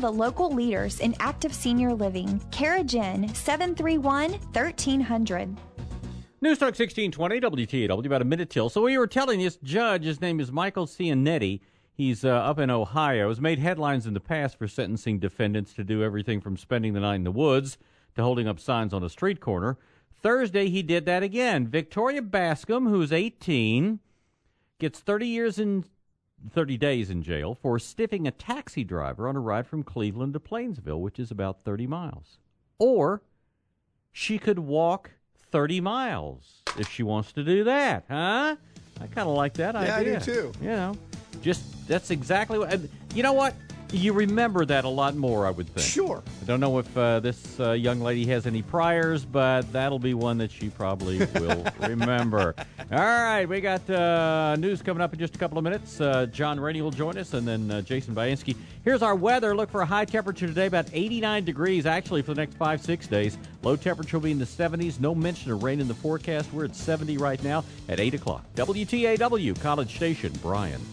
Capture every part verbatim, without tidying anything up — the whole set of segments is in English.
the local leaders in active senior living. Caragen, seven three one, one three zero zero. News Talk sixteen twenty, W T A W, about a minute till. So we were telling this judge, his name is Michael Cianetti. He's uh, up in Ohio. Has made headlines in the past for sentencing defendants to do everything from spending the night in the woods to holding up signs on a street corner. Thursday, he did that again. Victoria Bascom, who's eighteen, gets thirty years in thirty days in jail for stiffing a taxi driver on a ride from Cleveland to Plainsville, which is about thirty miles. Or she could walk thirty miles if she wants to do that, huh? I kind of like that yeah, idea. I do too. You know, just that's exactly what. You know what? You remember that a lot more, I would think. Sure. I don't know if uh, this uh, young lady has any priors, but that'll be one that she probably will remember. All right, we got uh, news coming up in just a couple of minutes. Uh, John Rainey will join us, and then uh, Jason Bainski. Here's our weather. Look for a high temperature today, about eighty-nine degrees, actually, for the next five, six days. Low temperature will be in the seventies. No mention of rain in the forecast. We're at seventy right now at eight o'clock. W T A W, College Station, Bryan.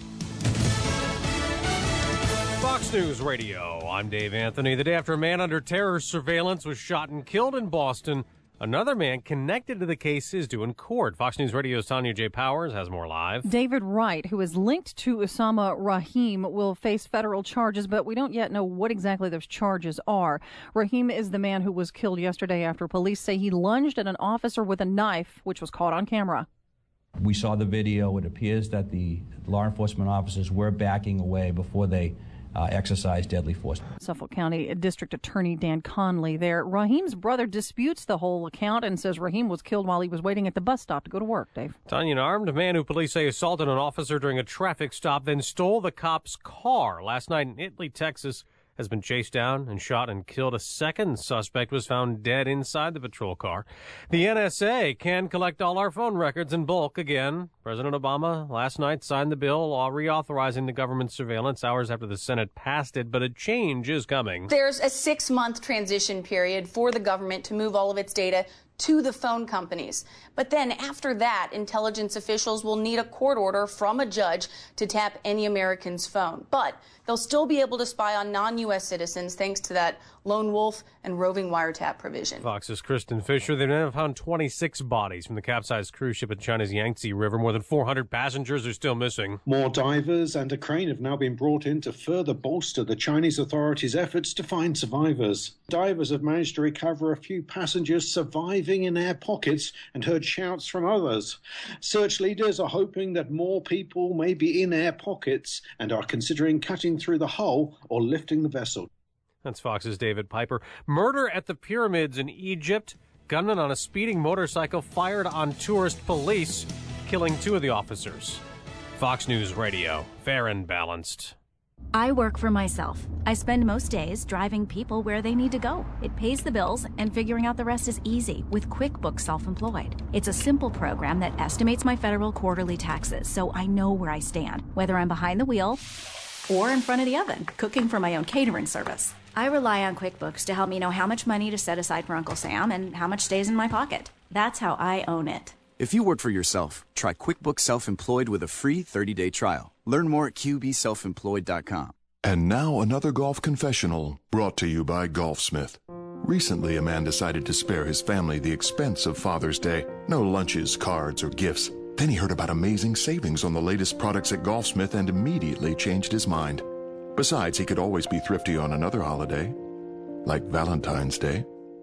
Fox News Radio, I'm Dave Anthony. The day after a man under terror surveillance was shot and killed in Boston, another man connected to the case is due in court. Fox News Radio's Tanya J. Powers has more live. David Wright, who is linked to Osama Rahim, will face federal charges, but we don't yet know what exactly those charges are. Rahim is the man who was killed yesterday after police say he lunged at an officer with a knife, which was caught on camera. We saw the video. It appears that the law enforcement officers were backing away before they Uh, exercise deadly force. Suffolk County District Attorney Dan Conley there. Rahim's brother disputes the whole account and says Rahim was killed while he was waiting at the bus stop to go to work, Dave. Tanya, an armed man who police say assaulted an officer during a traffic stop, then stole the cop's car last night in Italy, Texas, has been chased down and shot and killed. A second suspect was found dead inside the patrol car. The N S A can collect all our phone records in bulk again. President Obama last night signed the bill reauthorizing the government surveillance hours after the Senate passed it, but a change is coming. There's a six-month transition period for the government to move all of its data to the phone companies. But then after that, intelligence officials will need a court order from a judge to tap any American's phone. But they'll still be able to spy on non-U S citizens thanks to that lone wolf and roving wiretap provision. Fox's Kristen Fisher. They've now found twenty-six bodies from the capsized cruise ship at China's Yangtze River. More than four hundred passengers are still missing. More divers and a crane have now been brought in to further bolster the Chinese authorities' efforts to find survivors. Divers have managed to recover a few passengers surviving in air pockets and heard shouts from others. Search leaders are hoping that more people may be in air pockets and are considering cutting through the hull or lifting the vessel. That's Fox's David Piper. Murder at the pyramids in Egypt. Gunman on a speeding motorcycle fired on tourist police, killing two of the officers. Fox News Radio, fair and balanced. I work for myself. I spend most days driving people where they need to go. It pays the bills, and figuring out the rest is easy with QuickBooks Self-Employed. It's a simple program that estimates my federal quarterly taxes, so I know where I stand, whether I'm behind the wheel or in front of the oven, cooking for my own catering service. I rely on QuickBooks to help me know how much money to set aside for Uncle Sam and how much stays in my pocket. That's how I own it. If you work for yourself, try QuickBooks Self-Employed with a free thirty-day trial. Learn more at Q B self employed dot com. And now another golf confessional brought to you by Golfsmith. Recently, a man decided to spare his family the expense of Father's Day. No lunches, cards, or gifts. Then he heard about amazing savings on the latest products at Golfsmith and immediately changed his mind. Besides, he could always be thrifty on another holiday, like Valentine's Day.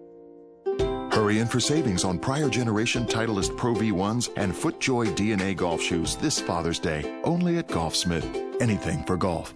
Hurry in for savings on prior generation Titleist Pro V ones and FootJoy D N A golf shoes this Father's Day, only at Golfsmith. Anything for golf.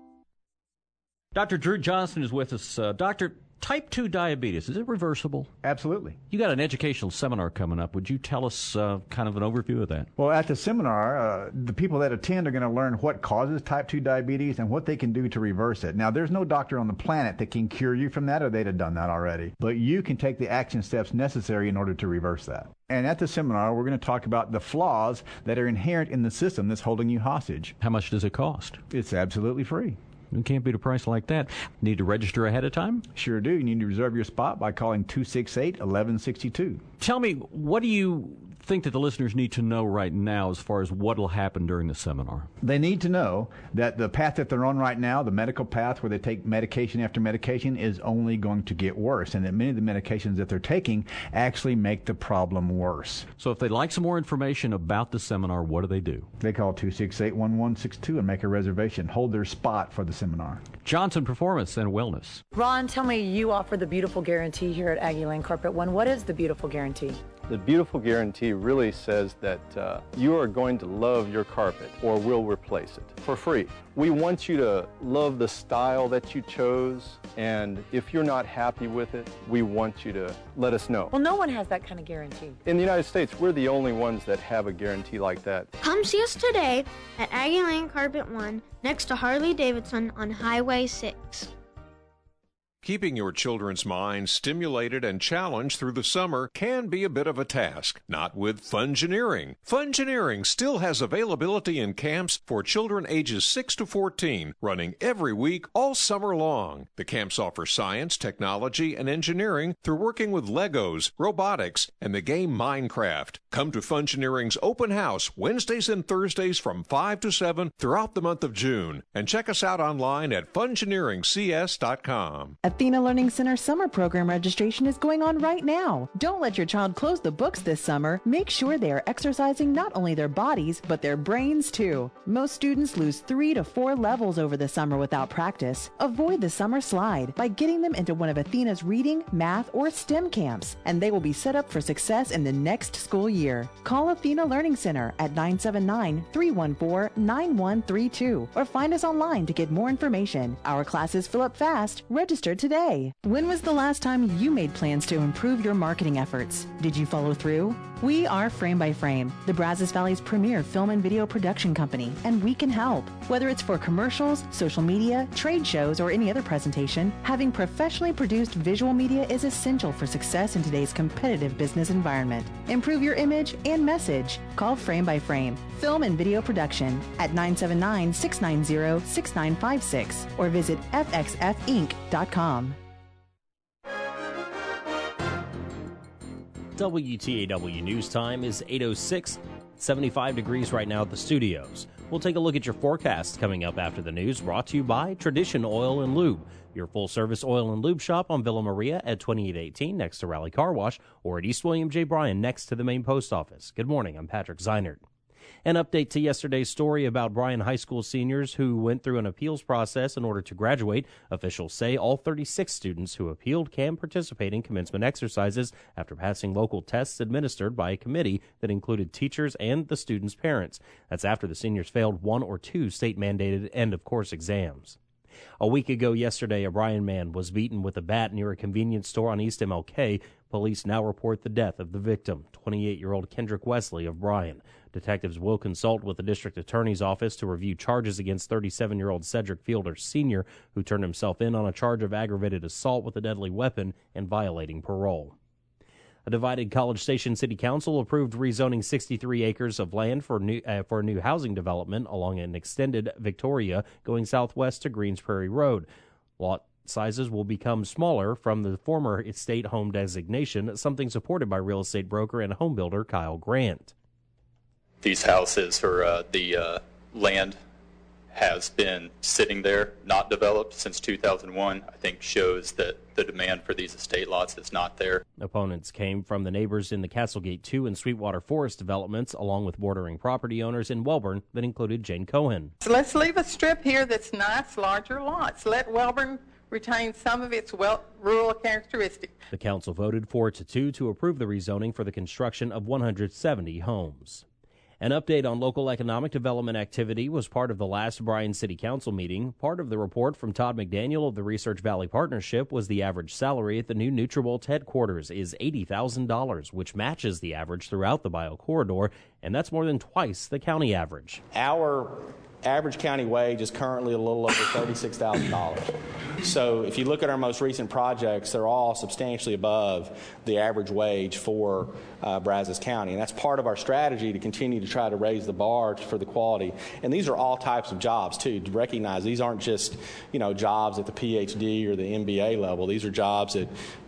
Doctor Drew Johnson is with us. Uh, Doctor, type two diabetes, is it reversible? Absolutely. You got an educational seminar coming up. Would you tell us uh, kind of an overview of that? Well, at the seminar, uh, the people that attend are going to learn what causes type two diabetes and what they can do to reverse it. Now, there's no doctor on the planet that can cure you from that, or they'd have done that already. But you can take the action steps necessary in order to reverse that. And at the seminar, we're going to talk about the flaws that are inherent in the system that's holding you hostage. How much does it cost? It's absolutely free. You can't beat a price like that. Need to register ahead of time? Sure do. You need to reserve your spot by calling two six eight, one one six two. Tell me, what do you think that the listeners need to know right now as far as what will happen during the seminar? They need to know that the path that they're on right now, the medical path where they take medication after medication, is only going to get worse, and that many of the medications that they're taking actually make the problem worse. So if they'd like some more information about the seminar, what do they do? They call two six eight, one one six two and make a reservation. Hold their spot for the seminar. Johnson Performance and Wellness. Ron, tell me, you offer the Beautiful Guarantee here at Aggie Lane Carpet One. What is the Beautiful Guarantee? The Beautiful Guarantee really says that uh, you are going to love your carpet or we'll replace it for free. We want you to love the style that you chose, and if you're not happy with it, we want you to let us know. Well, no one has that kind of guarantee. In the United States, we're the only ones that have a guarantee like that. Come see us today at Aggie Lane Carpet One, next to Harley Davidson on Highway six. Keeping your children's minds stimulated and challenged through the summer can be a bit of a task. Not with Fungineering. Fungineering still has availability in camps for children ages six to fourteen, running every week all summer long. The camps offer science, technology, and engineering through working with Legos, robotics, and the game Minecraft. Come to Fungineering's open house Wednesdays and Thursdays from five to seven throughout the month of June. And check us out online at fungineering c s dot com. Athena Learning Center summer program registration is going on right now. Don't let your child close the books this summer. Make sure they are exercising not only their bodies, but their brains too. Most students lose three to four levels over the summer without practice. Avoid the summer slide by getting them into one of Athena's reading, math, or STEM camps, and they will be set up for success in the next school year. Call Athena Learning Center at nine seven nine, three one four, nine one three two or find us online to get more information. Our classes fill up fast. Register today. When was the last time you made plans to improve your marketing efforts? Did you follow through? We are Frame by Frame, the Brazos Valley's premier film and video production company, and we can help. Whether it's for commercials, social media, trade shows, or any other presentation, having professionally produced visual media is essential for success in today's competitive business environment. Improve your image and message. Call Frame by Frame, film and video production at nine seven nine, six nine zero, six nine five six or visit f x f inc dot com. W T A W News Time is eight oh six, seventy-five degrees right now at the studios. We'll take a look at your forecast coming up after the news, brought to you by Tradition Oil and Lube, your full-service oil and lube shop on Villa Maria at twenty-eight eighteen next to Raleigh Car Wash, or at East William J. Bryan next to the main post office. Good morning, I'm Patrick Zeinert. An update to yesterday's story about Bryan High School seniors who went through an appeals process in order to graduate. Officials say all thirty-six students who appealed can participate in commencement exercises after passing local tests administered by a committee that included teachers and the students' parents. That's after the seniors failed one or two state-mandated end-of-course exams. A week ago yesterday, a Bryan man was beaten with a bat near a convenience store on East M L K. Police now report the death of the victim, twenty-eight-year-old Kendrick Wesley of Bryan. Detectives will consult with the district attorney's office to review charges against thirty-seven-year-old Cedric Fielder Senior, who turned himself in on a charge of aggravated assault with a deadly weapon and violating parole. A divided College Station City Council approved rezoning sixty-three acres of land for new uh, for a new housing development along an extended Victoria going southwest to Greens Prairie Road. Lot sizes will become smaller from the former estate home designation, something supported by real estate broker and home builder Kyle Grant. These houses or uh, the uh, land has been sitting there, not developed since two thousand one, I think shows that the demand for these estate lots is not there. Opponents came from the neighbors in the Castlegate two and Sweetwater Forest developments, along with bordering property owners in Welborn that included Jane Cohen. So let's leave a strip here that's nice, larger lots. Let Welborn retain some of its well, rural characteristics. The council voted four to two to approve the rezoning for the construction of one hundred seventy homes. An update on local economic development activity was part of the last Bryan City Council meeting. Part of the report from Todd McDaniel of the Research Valley Partnership was the average salary at the new Nutrabolt headquarters is eighty thousand dollars, which matches the average throughout the Bio Corridor, and that's more than twice the county average. Our average county wage is currently a little over thirty-six thousand dollars. So if you look at our most recent projects, they're all substantially above the average wage for uh, Brazos County. And that's part of our strategy to continue to try to raise the bar for the quality. And these are all types of jobs, too. To recognize these aren't just, you know, jobs at the P H D or the M B A level. These are jobs at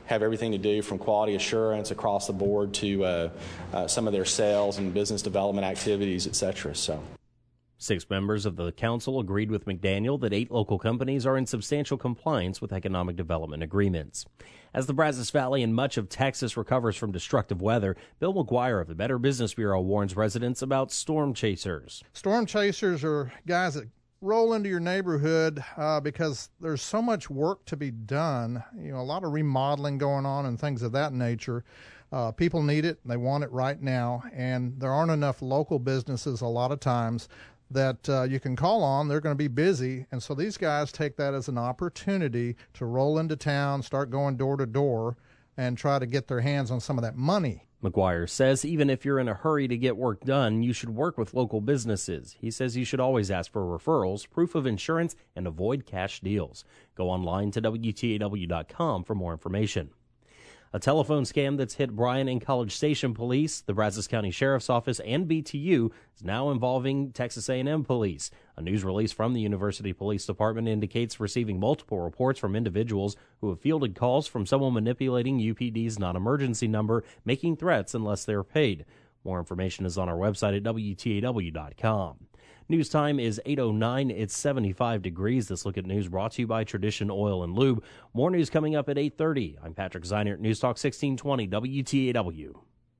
have everything to do from quality assurance across the board to uh, uh, some of their sales and business development activities, et cetera. So. Six members of the council agreed with McDaniel that eight local companies are in substantial compliance with economic development agreements. As the Brazos Valley and much of Texas recovers from destructive weather, Bill McGuire of the Better Business Bureau warns residents about storm chasers. Storm chasers are guys that roll into your neighborhood uh, because there's so much work to be done, you know, a lot of remodeling going on and things of that nature. Uh, people need it, and they want it right now, and there aren't enough local businesses a lot of times that uh, you can call on. They're going to be busy, and so these guys take that as an opportunity to roll into town, start going door to door, and try to get their hands on some of that money. McGuire says even if you're in a hurry to get work done, you should work with local businesses. He says you should always ask for referrals, proof of insurance, and avoid cash deals. Go online to W T A W dot com for more information. A telephone scam that's hit Bryan and College Station police, the Brazos County Sheriff's Office, and B T U is now involving Texas A and M police. A news release from the University Police Department indicates receiving multiple reports from individuals who have fielded calls from someone manipulating U P D's non-emergency number, making threats unless they're paid. More information is on our website at W T A W dot com. News time is eight oh nine. It's seventy-five degrees. This look at news brought to you by Tradition Oil and Lube. More news coming up at eight thirty. I'm Patrick Zeinert, News Talk sixteen twenty W T A W.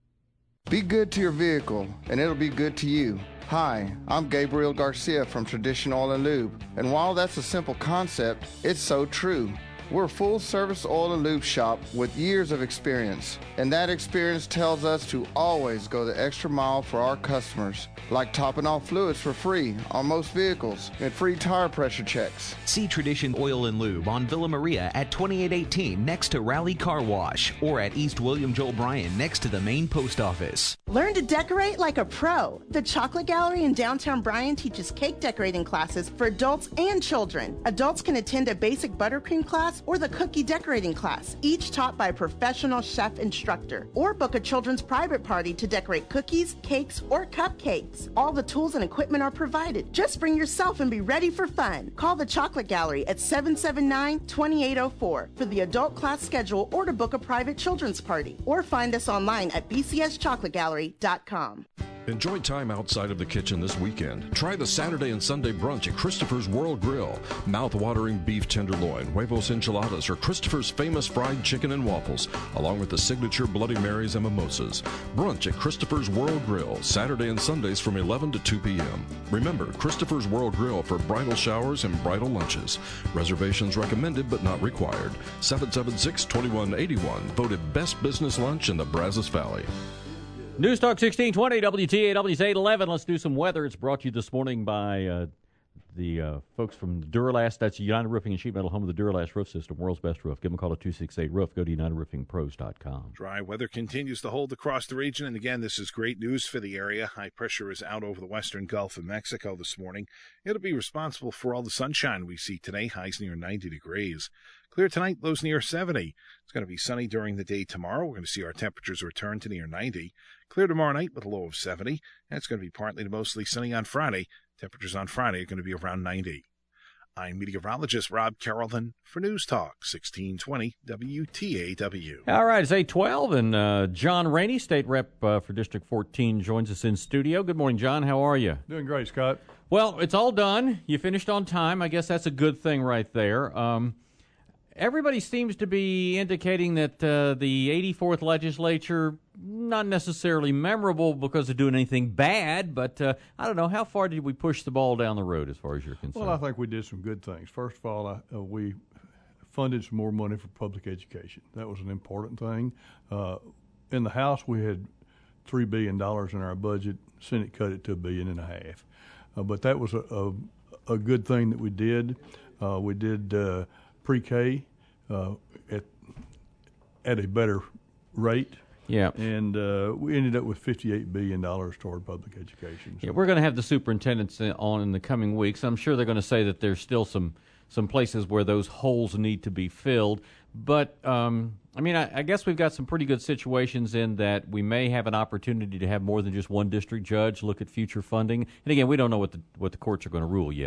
Be good to your vehicle, and it'll be good to you. Hi, I'm Gabriel Garcia from Tradition Oil and Lube, and while that's a simple concept, it's so true. We're a full-service oil and lube shop with years of experience, and that experience tells us to always go the extra mile for our customers, like topping off fluids for free on most vehicles and free tire pressure checks. See Tradition Oil and Lube on Villa Maria at twenty-eight eighteen next to Raleigh Car Wash, or at East William Joel Bryan next to the main post office. Learn to decorate like a pro. The Chocolate Gallery in downtown Bryan teaches cake decorating classes for adults and children. Adults can attend a basic buttercream class or the cookie decorating class, each taught by a professional chef instructor. Or book a children's private party to decorate cookies, cakes, or cupcakes. All the tools and equipment are provided. Just bring yourself and be ready for fun. Call the Chocolate Gallery at seven seven nine, two eight zero four for the adult class schedule or to book a private children's party. Or find us online at b c s chocolate gallery dot com. Enjoy time outside of the kitchen this weekend. Try the Saturday and Sunday brunch at Christopher's World Grill. Mouth-watering beef tenderloin, huevos enchiladas, or Christopher's famous fried chicken and waffles, along with the signature Bloody Marys and mimosas. Brunch at Christopher's World Grill, Saturday and Sundays from eleven to two p.m. Remember, Christopher's World Grill for bridal showers and bridal lunches. Reservations recommended but not required. seven seven six, two one eight one, voted best business lunch in the Brazos Valley. News Talk sixteen twenty, W T A W's eight eleven. Let's do some weather. It's brought to you this morning by uh, the uh, folks from Duralast. That's United Roofing and Sheet Metal, home of the Duralast Roof System, world's best roof. Give them a call at two six eight roof. Go to united roofing pros dot com. Dry weather continues to hold across the region, and again, this is great news for the area. High pressure is out over the western Gulf of Mexico this morning. It'll be responsible for all the sunshine we see today, highs near ninety degrees. Clear tonight, lows near seventy. It's going to be sunny during the day tomorrow. We're going to see our temperatures return to near ninety. Clear tomorrow night with a low of seventy. And it's going to be partly to mostly sunny on Friday. Temperatures on Friday are going to be around ninety. I'm meteorologist Rob Carrollton for News Talk sixteen twenty W T A W. All right, it's eight twelve, and uh, John Rainey, State Rep uh, for District fourteen, joins us in studio. Good morning, John. How are you? Doing great, Scott. Well, it's all done. You finished on time. I guess that's a good thing right there. Um, everybody seems to be indicating that uh, the eighty-fourth legislature, not necessarily memorable because of doing anything bad, but uh, I don't know, how far did we push the ball down the road as far as you're concerned? Well, I think we did some good things. First of all, I, uh, we funded some more money for public education. That was an important thing. Uh, in the House, we had three billion dollars in our budget. Senate cut it to a billion and a half. Uh, but that was a, a, a good thing that we did. Uh, we did uh, pre-K uh, at, at a better rate. Yeah. And uh, we ended up with fifty-eight billion dollars toward public education. So. Yeah, we're going to have the superintendents on in the coming weeks. I'm sure they're going to say that there's still some, some places where those holes need to be filled. But, um, I mean, I, I guess we've got some pretty good situations in that we may have an opportunity to have more than just one district judge look at future funding. And, again, we don't know what the, what the courts are going to rule yet.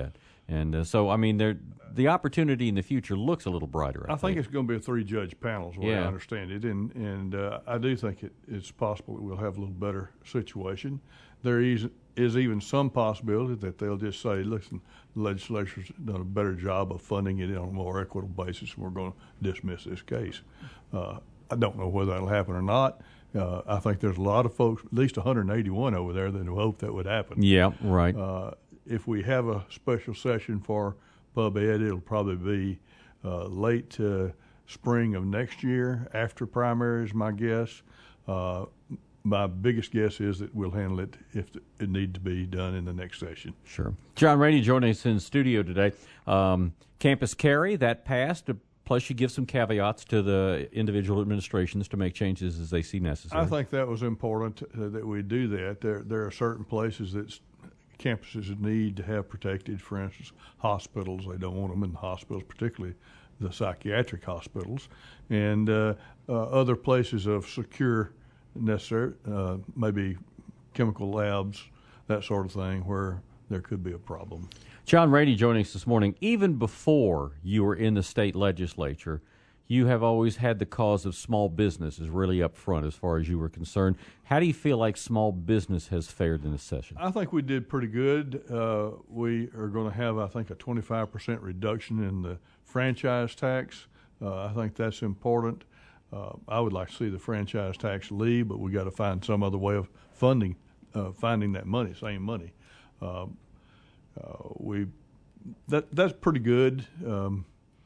And uh, so, I mean, there the opportunity in the future looks a little brighter. I, I think. think it's going to be a three-judge panel, is the way yeah. I understand it, and and uh, I do think it, it's possible that we'll have a little better situation. There is is even some possibility that they'll just say, listen, the legislature's done a better job of funding it on a more equitable basis, and we're going to dismiss this case. Uh, I don't know whether that'll happen or not. Uh, I think there's a lot of folks, at least one hundred eighty-one over there, that hope that would happen. Yeah, right. Uh, if we have a special session for Pub Ed, it'll probably be uh, late uh, spring of next year, after primaries, my guess. Uh, my biggest guess is that we'll handle it if it needs to be done in the next session. Sure. John Rady joining us in studio today. Um, Campus Carry, that passed. Plus, you give some caveats to the individual administrations to make changes as they see necessary. I think that was important uh, that we do that. There, there are certain places that campuses need to have protected. For instance, hospitals, they don't want them in the hospitals, particularly the psychiatric hospitals, and uh, uh, other places of secure necessary, uh, maybe chemical labs, that sort of thing, where there could be a problem. John Rady joining us this morning. Even before you were in the state legislature, you have always had the cause of small business is really up front as far as you were concerned. How do you feel like small business has fared in this session? I think we did pretty good. Uh, we are going to have, I think, a twenty-five percent reduction in the franchise tax. Uh, I think that's important. Uh, I would like to see the franchise tax leave, but we got to find some other way of funding, uh, finding that money, same money. Uh, uh, we that that's pretty good. Um,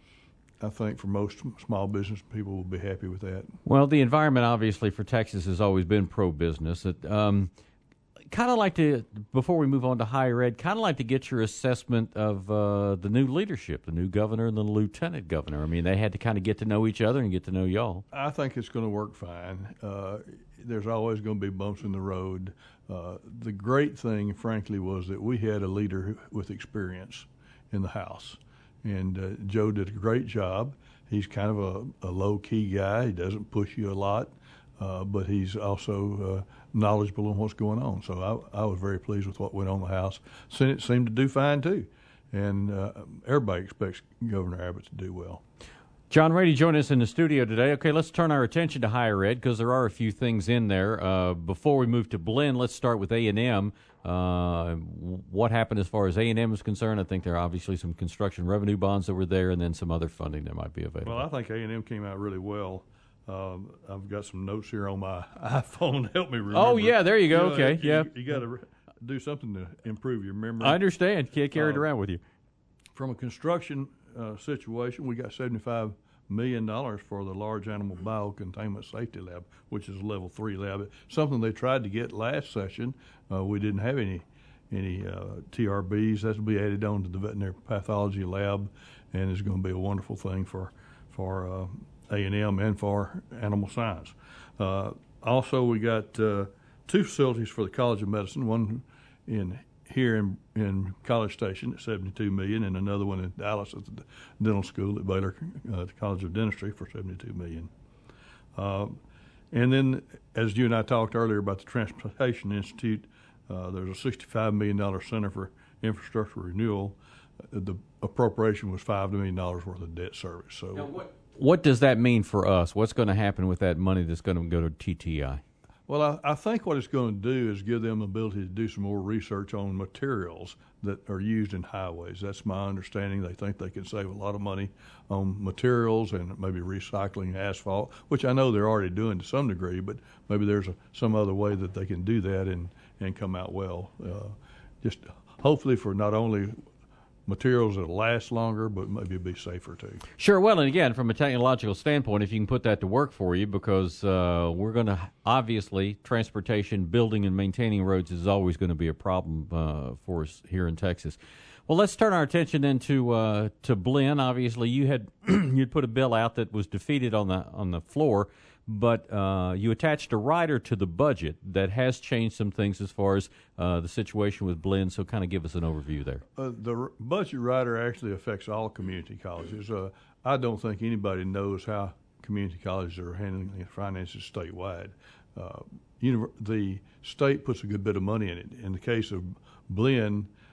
I think for most small business people will be happy with that. Well, the environment obviously for Texas has always been pro-business. It, um, kind of like to, before we move on to higher ed, kind of like to get your assessment of uh, the new leadership, the new governor and the lieutenant governor. I mean, they had to kind of get to know each other and get to know y'all. I think it's going to work fine. Uh, there's always going to be bumps in the road. Uh, the great thing, frankly, was that we had a leader with experience in the House. And uh, Joe did a great job. He's kind of a, a low-key guy. He doesn't push you a lot, uh, but he's also uh, knowledgeable on what's going on. So I, I was very pleased with what went on in the House. Senate seemed to do fine, too. And uh, everybody expects Governor Abbott to do well. John Rady joined us in the studio today. Okay, let's turn our attention to higher ed because there are a few things in there. Uh, before we move to Blinn, let's start with A and M. Uh, what happened as far as A and M is concerned? I think there are obviously some construction revenue bonds that were there and then some other funding that might be available. Well, I think A and M came out really well. Um, I've got some notes here on my iPhone to help me remember. Oh, yeah, there you go. You know, okay, you, yeah. You, you got to re- do something to improve your memory. I understand. You can't carry uh, it around with you. From a construction uh, situation, we got seventy-five million dollars for the large animal biocontainment safety lab, which is a level three lab. Something they tried to get last session. Uh, we didn't have any any uh, T R Bs. That will be added on to the veterinary pathology lab, and is going to be a wonderful thing for for uh, A and M and for animal science. Uh, also, we got uh, two facilities for the College of Medicine. One in here in, in College Station at seventy-two million dollars, and another one in Dallas at the dental school at Baylor uh, College of Dentistry for seventy-two million dollars. Uh, and then, as you and I talked earlier about the Transportation Institute, uh, there's a sixty-five million dollars Center for Infrastructure Renewal. Uh, the appropriation was five million dollars worth of debt service. So, now what, what does that mean for us? What's going to happen with that money that's going to go to T T I? Well, I, I think what it's going to do is give them the ability to do some more research on materials that are used in highways. That's my understanding. They think they can save a lot of money on materials and maybe recycling asphalt, which I know they're already doing to some degree, but maybe there's a, some other way that they can do that and, and come out well. Uh, just hopefully for not only materials that last longer, but maybe be safer too. Sure. Well, and again, from a technological standpoint, if you can put that to work for you, because uh, we're going to obviously transportation, building, and maintaining roads is always going to be a problem uh, for us here in Texas. Well, let's turn our attention then to uh, to Blinn. Obviously, you had you'd put a bill out that was defeated on the on the floor, but uh, you attached a rider to the budget that has changed some things as far as uh, the situation with Blinn. So, kind of give us an overview there. Uh, the r- budget rider actually affects all community colleges. Uh, I don't think anybody knows how community colleges are handling their finances statewide. Uh, univ- the state puts a good bit of money in it. In the case of Blinn,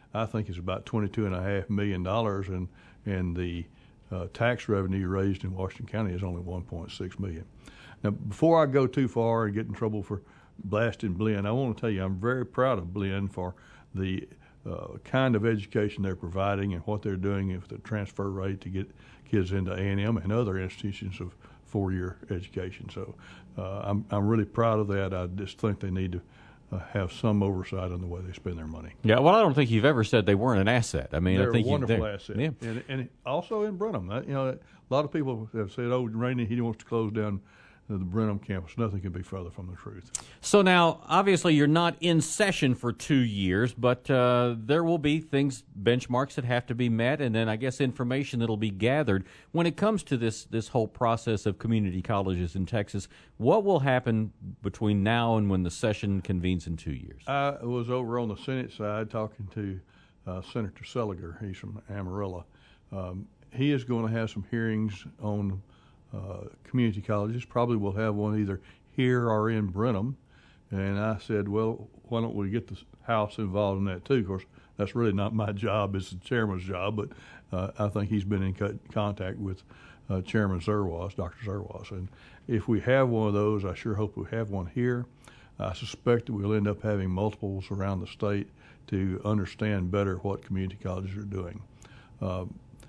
I think it's about twenty-two and a half million dollars, and and the uh, tax revenue raised in Washington County is only one point six million. Now, before I go too far and get in trouble for blasting Blinn, I want to tell you I'm very proud of Blinn for the uh, kind of education they're providing and what they're doing with the transfer rate to get kids into A and M and other institutions of four-year education. So uh, I'm I'm really proud of that. I just think they need to uh, have some oversight on the way they spend their money. Yeah, well, I don't think you've ever said they weren't an asset. I mean, they're I think a wonderful you, asset, yeah. and, and also in Brenham. Uh, you know, a lot of people have said, "Oh, Rainey, he wants to close down the Brenham campus." Nothing can be further from the truth. So now, obviously, you're not in session for two years, but uh, there will be things, benchmarks that have to be met, and then I guess information that will be gathered. When it comes to this this whole process of community colleges in Texas, what will happen between now and when the session convenes in two years? I was over on the Senate side talking to uh, Senator Seliger. He's from Amarillo. Um, he is going to have some hearings on Uh, community colleges. Probably will have one either here or in Brenham. And I said, well, why don't we get the House involved in that too? Of course, that's really not my job. It's the chairman's job, but uh, I think he's been in co- contact with uh, Chairman Zerwas, Doctor Zerwas. And if we have one of those, I sure hope we have one here. I suspect that we'll end up having multiples around the state to understand better what community colleges are doing. Uh,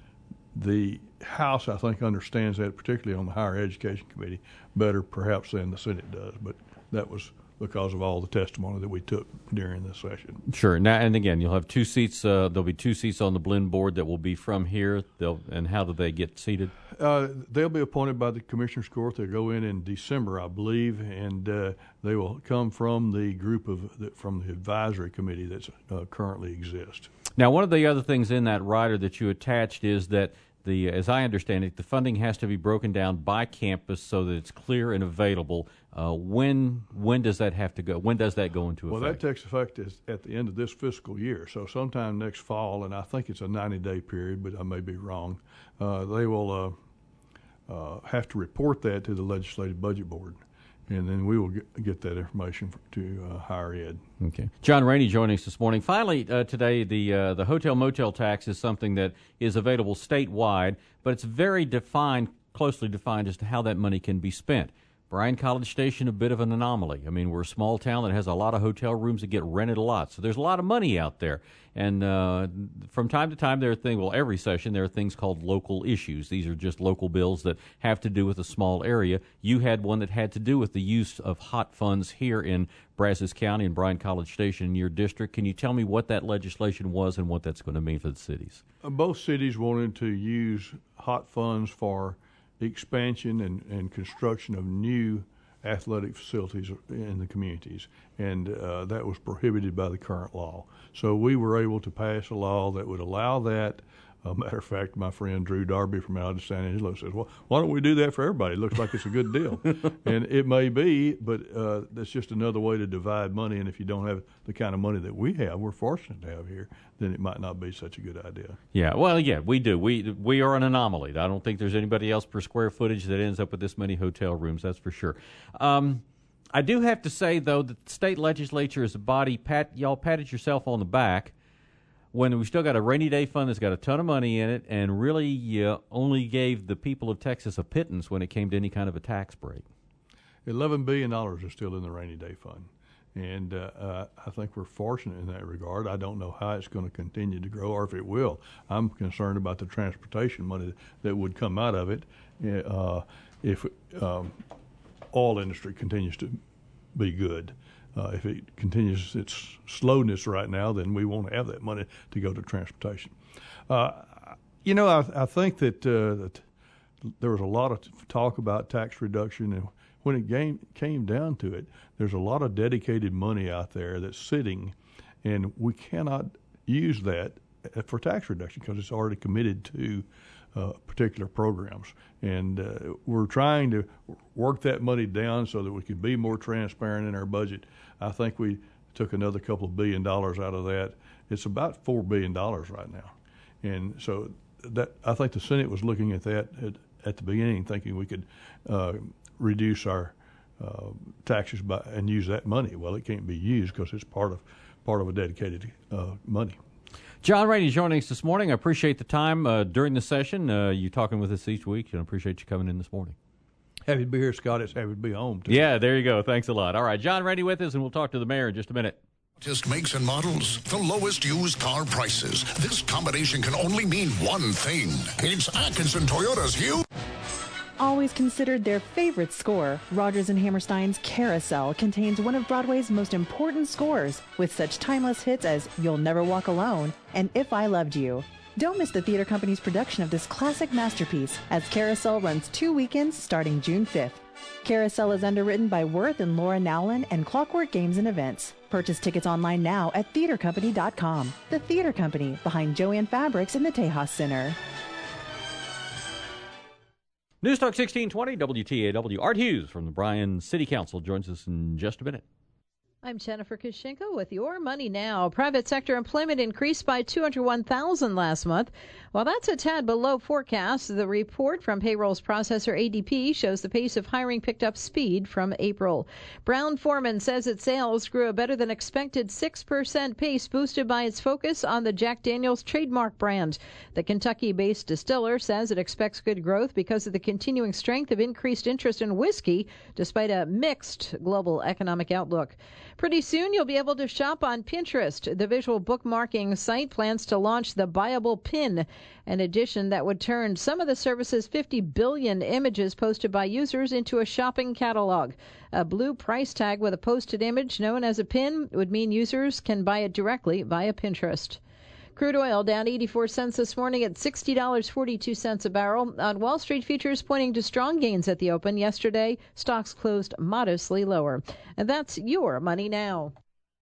The House, I think, understands that, particularly on the Higher Education Committee, better perhaps than the Senate does. But that was because of all the testimony that we took during this session. Sure. Now, and again, you'll have two seats. Uh, there'll be two seats on the Blinn board that will be from here. They'll, and how do they get seated? Uh, they'll be appointed by the Commissioners Court. They'll go in in December, I believe, and uh, they will come from the group of the, from the advisory committee that uh, currently exists. Now, one of the other things in that rider that you attached is that the, as I understand it, the funding has to be broken down by campus so that it's clear and available. Uh, when when does that have to go? When does that go into effect? Well, that takes effect is at the end of this fiscal year, so sometime next fall, and I think it's a ninety-day period, but I may be wrong. Uh, they will uh, uh, have to report that to the Legislative Budget Board, and then we will get, get that information for, to uh, higher ed. Okay. John Rainey joining us this morning. Finally, uh, today, the uh, the hotel motel tax is something that is available statewide, but it's very defined, closely defined as to how that money can be spent. Bryan College Station, a bit of an anomaly. I mean, we're a small town that has a lot of hotel rooms that get rented a lot, so there's a lot of money out there. And uh, from time to time, there are things, well, every session, there are things called local issues. These are just local bills that have to do with a small area. You had one that had to do with the use of hot funds here in Brazos County and Bryan College Station in your district. Can you tell me what that legislation was and what that's going to mean for the cities? Uh, both cities wanted to use hot funds for expansion and, and construction of new athletic facilities in the communities, and uh, that was prohibited by the current law. So we were able to pass a law that would allow that. Uh, matter of fact, my friend Drew Darby from out of San Angelo says, well, why don't we do that for everybody? It looks like it's a good deal. And it may be, but uh, that's just another way to divide money, and if you don't have the kind of money that we have, we're fortunate to have here, then it might not be such a good idea. Yeah, well, yeah, we do. We we are an anomaly. I don't think there's anybody else per square footage that ends up with this many hotel rooms, that's for sure. Um, I do have to say, though, that the state legislature as a body, pat y'all patted yourself on the back when we still got a rainy day fund that's got a ton of money in it and really uh, only gave the people of Texas a pittance when it came to any kind of a tax break. eleven billion dollars is still in the rainy day fund. And uh, uh, I think we're fortunate in that regard. I don't know how it's going to continue to grow or if it will. I'm concerned about the transportation money that would come out of it uh, if um, oil industry continues to be good. Uh, if it continues its slowness right now, then we won't have that money to go to transportation. Uh, you know, I, I think that, uh, that there was a lot of talk about tax reduction, and when it came, came down to it, there's a lot of dedicated money out there that's sitting, and we cannot use that for tax reduction because it's already committed to uh, particular programs. And uh, we're trying to work that money down so that we can be more transparent in our budget. I think we took another couple of billion dollars out of that. It's about four billion dollars right now. And so that I think the Senate was looking at that at, at the beginning, thinking we could uh, reduce our uh, taxes by and use that money. Well, it can't be used because it's part of part of a dedicated uh, money. John Rainey joining us this morning. I appreciate the time uh, during the session. Uh, you talking with us each week, and I appreciate you coming in this morning. Happy to be here, Scott. It's happy to be home, too. Yeah, there you go. Thanks a lot. All right, John Rainey with us, and we'll talk to the mayor in just a minute. Just makes and models, the lowest used car prices. This combination can only mean one thing. It's Atkinson Toyota's Hugh. Always considered their favorite score, Rodgers and Hammerstein's Carousel contains one of Broadway's most important scores, with such timeless hits as You'll Never Walk Alone and If I Loved You. Don't miss the theater company's production of this classic masterpiece, as Carousel runs two weekends starting June fifth. Carousel is underwritten by Worth and Laura Nowlin and Clockwork Games and Events. Purchase tickets online now at theater company dot com. The Theater Company, behind Joanne Fabrics in the Tejas Center. News Talk sixteen twenty, W T A W. Art Hughes from the Bryan City Council joins us in just a minute. I'm Jennifer Kushinko with Your Money Now. Private sector employment increased by two hundred one thousand last month. While that's a tad below forecast, the report from payrolls processor A D P shows the pace of hiring picked up speed from April. Brown-Forman says its sales grew a better than expected six percent pace, boosted by its focus on the Jack Daniel's trademark brand. The Kentucky-based distiller says it expects good growth because of the continuing strength of increased interest in whiskey, despite a mixed global economic outlook. Pretty soon, you'll be able to shop on Pinterest. The visual bookmarking site plans to launch the Buyable Pin, an addition that would turn some of the service's fifty billion images posted by users into a shopping catalog. A blue price tag with a posted image known as a pin would mean users can buy it directly via Pinterest. Crude oil down eighty-four cents this morning at sixty dollars and forty-two cents a barrel. On Wall Street, futures pointing to strong gains at the open. Yesterday, stocks closed modestly lower. And that's Your Money Now.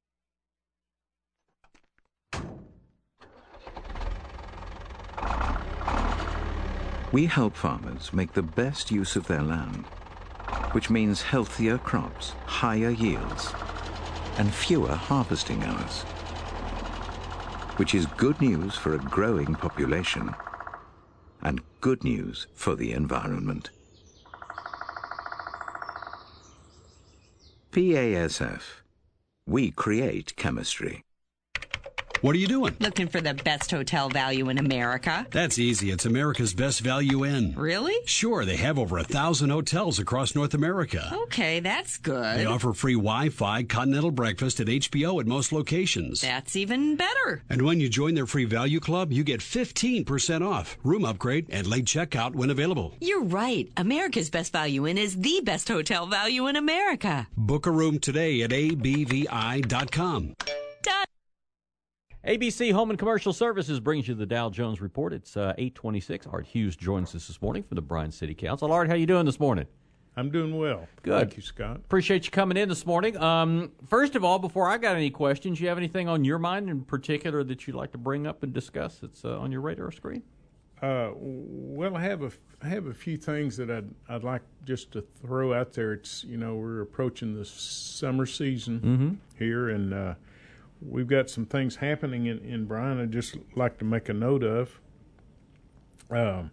We help farmers make the best use of their land, which means healthier crops, higher yields, and fewer harvesting hours. Which is good news for a growing population and good news for the environment. B A S F. We create chemistry. What are you doing? Looking for the best hotel value in America. That's easy. It's America's Best Value Inn. Really? Sure. They have over a thousand hotels across North America. Okay, that's good. They offer free Wi-Fi, continental breakfast, and H B O at most locations. That's even better. And when you join their free value club, you get fifteen percent off, room upgrade, and late checkout when available. You're right. America's Best Value Inn is the best hotel value in America. Book a room today at A B V I dot com. Done. A B C Home and Commercial Services brings you the Dow Jones Report. It's uh, eight twenty-six. Art Hughes joins us this morning from the Bryan City Council. Art, how you doing this morning? I'm doing well. Good. Thank you, Scott. Appreciate you coming in this morning. Um, first of all, before I got any questions, you have anything on your mind in particular that you'd like to bring up and discuss that's uh, on your radar screen? Uh, well, I have a I have a few things that I'd I'd like just to throw out there. It's you know we're approaching the summer season mm-hmm. here, and uh, we've got some things happening in, in Bryan I'd just like to make a note of. Um,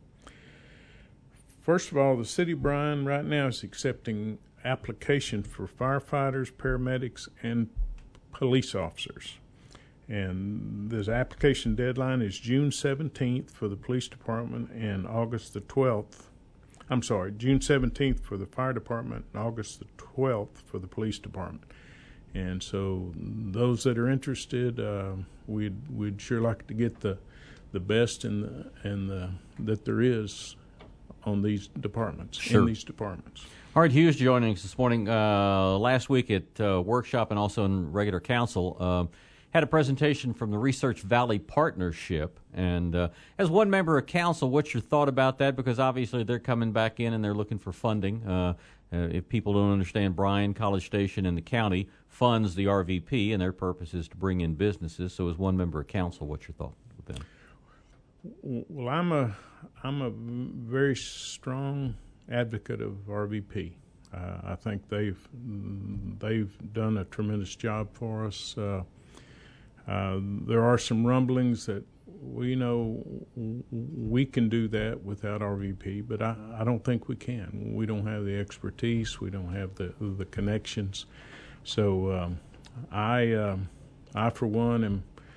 first of all, the city of Bryan right now is accepting applications for firefighters, paramedics, and police officers. And this application deadline is June seventeenth for the police department and August the twelfth. I'm sorry, June seventeenth for the fire department and August the twelfth for the police department. And so those that are interested, uh, we'd we'd sure like to get the the best and the, and the, that there is on these departments, sure. in these departments. Art Hughes joining us this morning. Uh, last week at uh, workshop and also in regular council, uh, had a presentation from the Research Valley Partnership. And uh, as one member of council, what's your thought about that? Because obviously they're coming back in and they're looking for funding. Uh, uh, if people don't understand, Bryan, College Station, and the county funds the R V P, and their purpose is to bring in businesses. So as one member of council, what's your thought with them? Well, I'm a I'm a very strong advocate of R V P. Uh, I think they've they've done a tremendous job for us. Uh, uh, there are some rumblings that we know we can do that without R V P, but I, I don't think we can. We don't have the expertise. We don't have the the connections. So um, I um, I for one am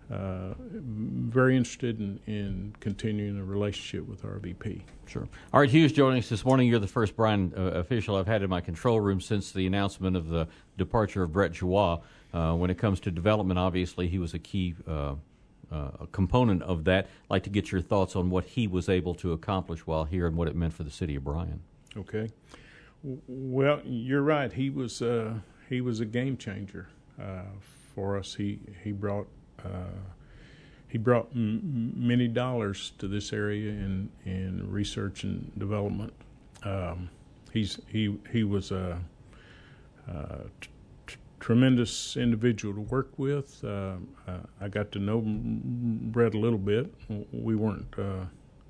uh, very interested in, in continuing a relationship with R V P. Sure. Art Hughes joining us this morning. You're the first Bryan uh, official I've had in my control room since the announcement of the departure of Brett Joie. Uh, when it comes to development, obviously he was a key uh, uh, a component of that. I'd like to get your thoughts on what he was able to accomplish while here and what it meant for the city of Bryan. Okay. Well, you're right. He was uh, he was a game changer uh, for us. He he brought uh, he brought m- many dollars to this area in, in research and development. Um, he's he he was a, a t- t- tremendous individual to work with. Uh, uh, I got to know Brett a little bit. We weren't uh,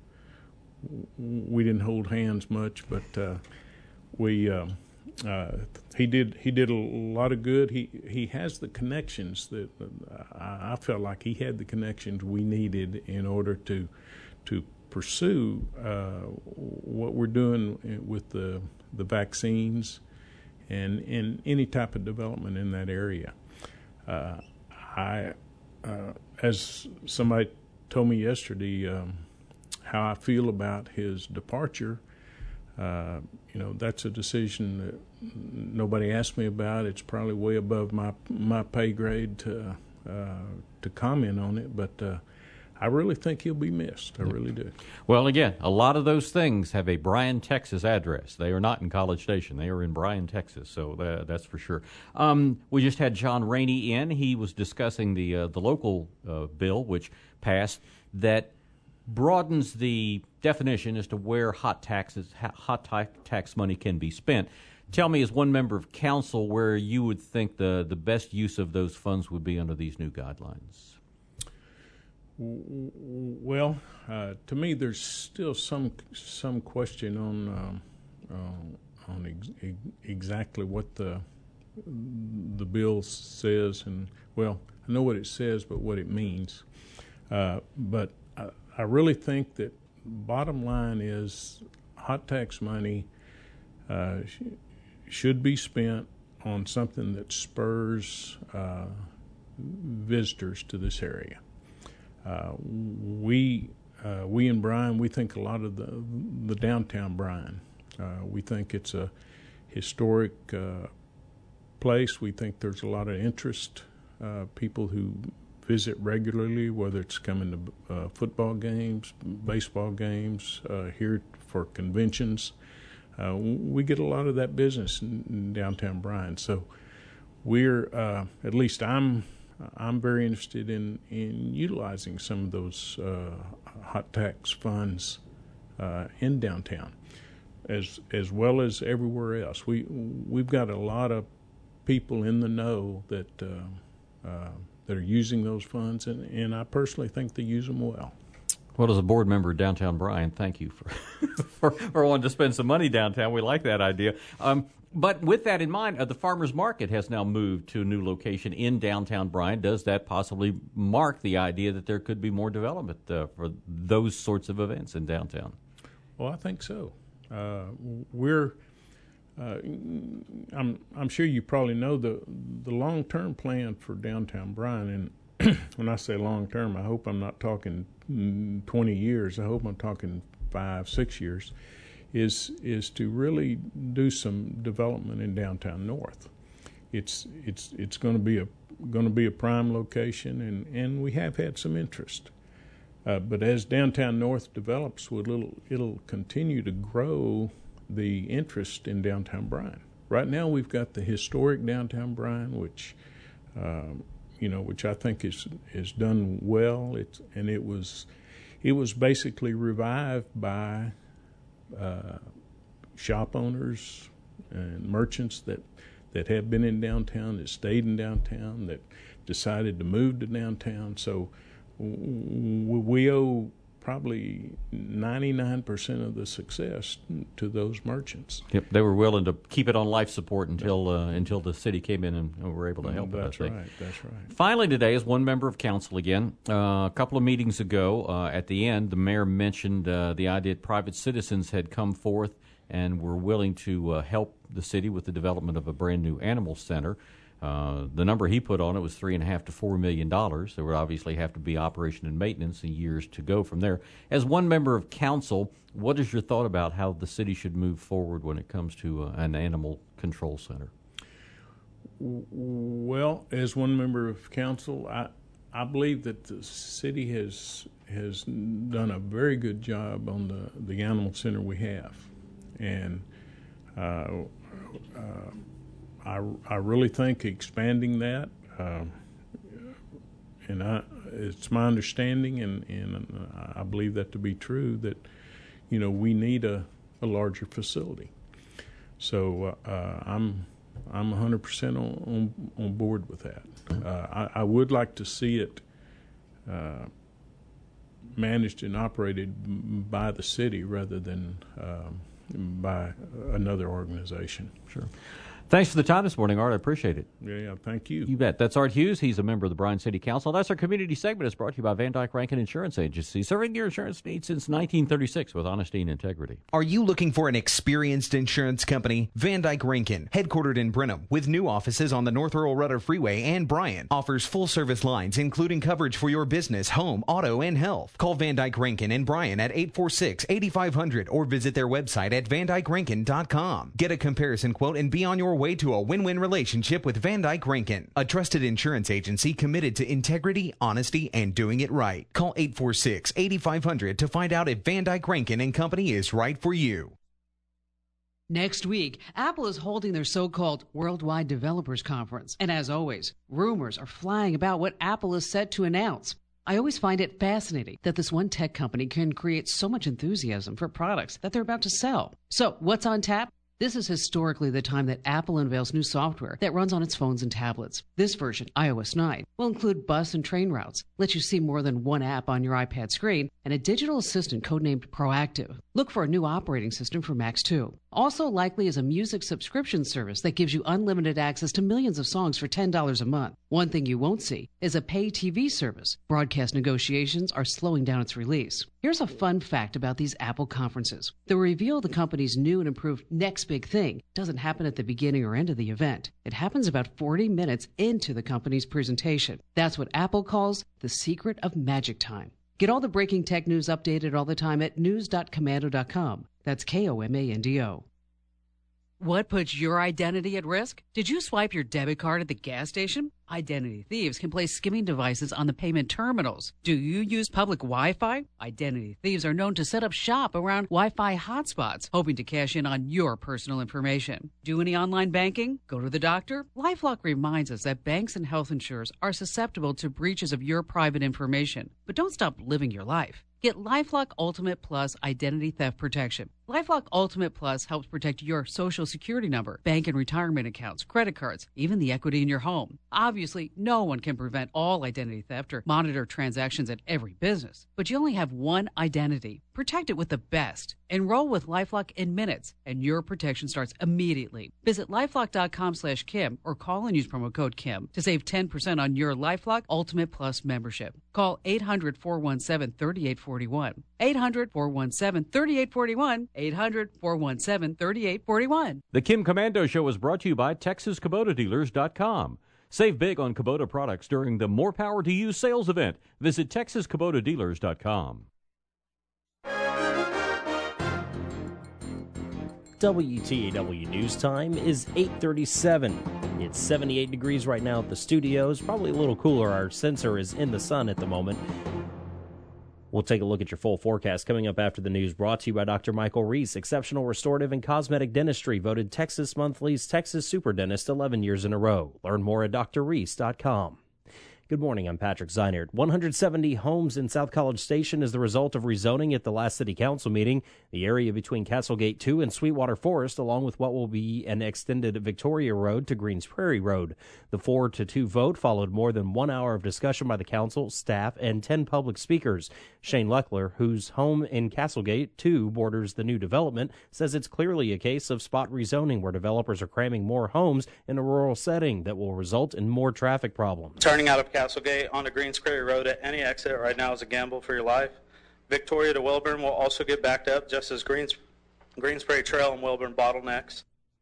we didn't hold hands much, but. Uh, We uh, uh, he did he did a lot of good. He he has the connections that uh, I, I felt like he had the connections we needed in order to to pursue uh, what we're doing with the the vaccines and and any type of development in that area. Uh, I uh, as somebody told me yesterday um, how I feel about his departure. Uh, you know, that's a decision that nobody asked me about. It's probably way above my my pay grade to uh, to comment on it, but uh, I really think he'll be missed. I really do. Well, again, a lot of those things have a Bryan, Texas address. They are not in College Station. They are in Bryan, Texas, so uh, that's for sure. Um, we just had John Rainey in. He was discussing the uh, the local uh, bill, which passed, that broadens the definition as to where hot taxes, hot tax money can be spent. Tell me, as one member of council, where you would think the, the best use of those funds would be under these new guidelines. Well, uh, to me, there's still some some question on um, uh, on ex- exactly what the the bill says, and well, I know what it says, but what it means. Uh, but I, I really think that bottom line is hot tax money uh, sh- should be spent on something that spurs uh, visitors to this area. Uh, we uh, we in Bryan, we think a lot of the the downtown Bryan. Uh, we think it's a historic uh, place. We think there's a lot of interest, uh, people who visit regularly, whether it's coming to uh, football games, baseball games, uh, here for conventions. Uh, we get a lot of that business in, in downtown Bryan. So we're, uh, at least I'm, I'm very interested in, in utilizing some of those uh, hot tax funds uh, in downtown, as as well as everywhere else. We we've got a lot of people in the know that. Uh, uh, that are using those funds, and, and I personally think they use them well. Well, as a board member of downtown Bryan, thank you for, for, for wanting to spend some money downtown. We like that idea. Um, but with that in mind, uh, the Farmers Market has now moved to a new location in downtown Bryan. Does that possibly mark the idea that there could be more development uh, for those sorts of events in downtown? Well, I think so. Uh, we're Uh, I'm I'm sure you probably know the the long term plan for downtown Bryan, and when I say long term, I hope I'm not talking twenty years. I hope I'm talking five, six years. Is is to really do some development in downtown North. It's it's it's going to be a going to be a prime location, and, and we have had some interest. Uh, but as downtown North develops, it'll it'll continue to grow the interest in downtown Bryan. Right now, we've got the historic downtown Bryan, which, um, you know, which I think is is done well. It's and it was, it was basically revived by uh, shop owners and merchants that that have been in downtown, that stayed in downtown, that decided to move to downtown. So w- we owe probably ninety-nine percent of the success to those merchants. Yep, they were willing to keep it on life support until uh, until the city came in and were able to help it. That's right, that's right. Finally today, is one member of council again. Uh, a couple of meetings ago, uh, at the end, the mayor mentioned uh, the idea that private citizens had come forth and were willing to uh, help the city with the development of a brand new animal center. Uh, the number he put on it was three and a half to four million dollars. There would obviously have to be operation and maintenance and years to go from there. As one member of council, what is your thought about how the city should move forward when it comes to uh, an animal control center? Well, as one member of council, I I believe that the city has has done a very good job on the the animal center we have, and uh, uh, I I really think expanding that, uh, and I it's my understanding, and and I believe that to be true, that you know we need a, a larger facility. So uh, I'm. I'm one hundred percent on, on, on board with that. Uh, I, I would like to see it uh, managed and operated by the city rather than um, by another organization. Sure. Thanks for the time this morning, Art. I appreciate it. Yeah, yeah, thank you. You bet. That's Art Hughes. He's a member of the Bryan City Council. That's our community segment. It's brought to you by Van Dyke Rankin Insurance Agency, serving your insurance needs since nineteen thirty-six with honesty and integrity. Are you looking for an experienced insurance company? Van Dyke Rankin, headquartered in Brenham, with new offices on the North Earl Rudder Freeway and Bryan, offers full-service lines, including coverage for your business, home, auto, and health. Call Van Dyke Rankin and Bryan at eight four six, eight five zero zero or visit their website at van dyke rankin dot com. Get a comparison quote and be on your way to a win-win relationship with Van Dyke Rankin, a trusted insurance agency committed to integrity, honesty, and doing it right. Call eight four six, eight five zero zero to find out if Van Dyke Rankin and Company is right for you. Next week, Apple is holding their so-called Worldwide Developers Conference. And as always, rumors are flying about what Apple is set to announce. I always find it fascinating that this one tech company can create so much enthusiasm for products that they're about to sell. So, what's on tap? This is historically the time that Apple unveils new software that runs on its phones and tablets. This version, i O S nine, will include bus and train routes, let you see more than one app on your iPad screen, and a digital assistant codenamed Proactive. Look for a new operating system for Macs too. Also likely is a music subscription service that gives you unlimited access to millions of songs for ten dollars a month. One thing you won't see is a pay T V service. Broadcast negotiations are slowing down its release. Here's a fun fact about these Apple conferences. The reveal of the company's new and improved next big thing doesn't happen at the beginning or end of the event. It happens about forty minutes into the company's presentation. That's what Apple calls the secret of magic time. Get all the breaking tech news updated all the time at news dot komando dot com. That's K O M A N D O. What puts your identity at risk? Did you swipe your debit card at the gas station? Identity thieves can place skimming devices on the payment terminals. Do you use public Wi-Fi? Identity thieves are known to set up shop around Wi-Fi hotspots, hoping to cash in on your personal information. Do any online banking? Go to the doctor? LifeLock reminds us that banks and health insurers are susceptible to breaches of your private information. But don't stop living your life. Get LifeLock Ultimate Plus Identity Theft Protection. LifeLock Ultimate Plus helps protect your social security number, bank and retirement accounts, credit cards, even the equity in your home. Obviously, no one can prevent all identity theft or monitor transactions at every business, but you only have one identity. Protect it with the best. Enroll with LifeLock in minutes, and your protection starts immediately. Visit lifelock dot com slash Kim or call and use promo code Kim to save ten percent on your LifeLock Ultimate Plus membership. Call eight hundred, four one seven, three eight four one. eight hundred, four one seven, three eight four one. eight hundred, four one seven, three eight four one. The Kim Komando Show is brought to you by Texas Kubota Dealers dot com. Save big on Kubota products during the More Power to You sales event. Visit Texas Kubota Dealers dot com. W T A W News Time is eight thirty-seven. It's seventy-eight degrees right now at the studios. Probably a little cooler. Our sensor is in the sun at the moment. We'll take a look at your full forecast coming up after the news, brought to you by Doctor Michael Reese, Exceptional Restorative and Cosmetic Dentistry, voted Texas Monthly's Texas Super Dentist eleven years in a row. Learn more at D R reese dot com. Good morning, I'm Patrick Zeinert. one hundred seventy homes in South College Station is the result of rezoning at the last City Council meeting. The area between Castlegate two and Sweetwater Forest, along with what will be an extended Victoria Road to Greens Prairie Road. The four to two vote followed more than one hour of discussion by the council, staff, and ten public speakers. Shane Leckler, whose home in Castlegate two borders the new development, says it's clearly a case of spot rezoning where developers are cramming more homes in a rural setting that will result in more traffic problems. Turning out of Castlegate onto Greens Prairie Road at any exit right now is a gamble for your life. Victoria to Wilburn will also get backed up, just as Greens, Greens Prairie Trail and Wilburn bottlenecks.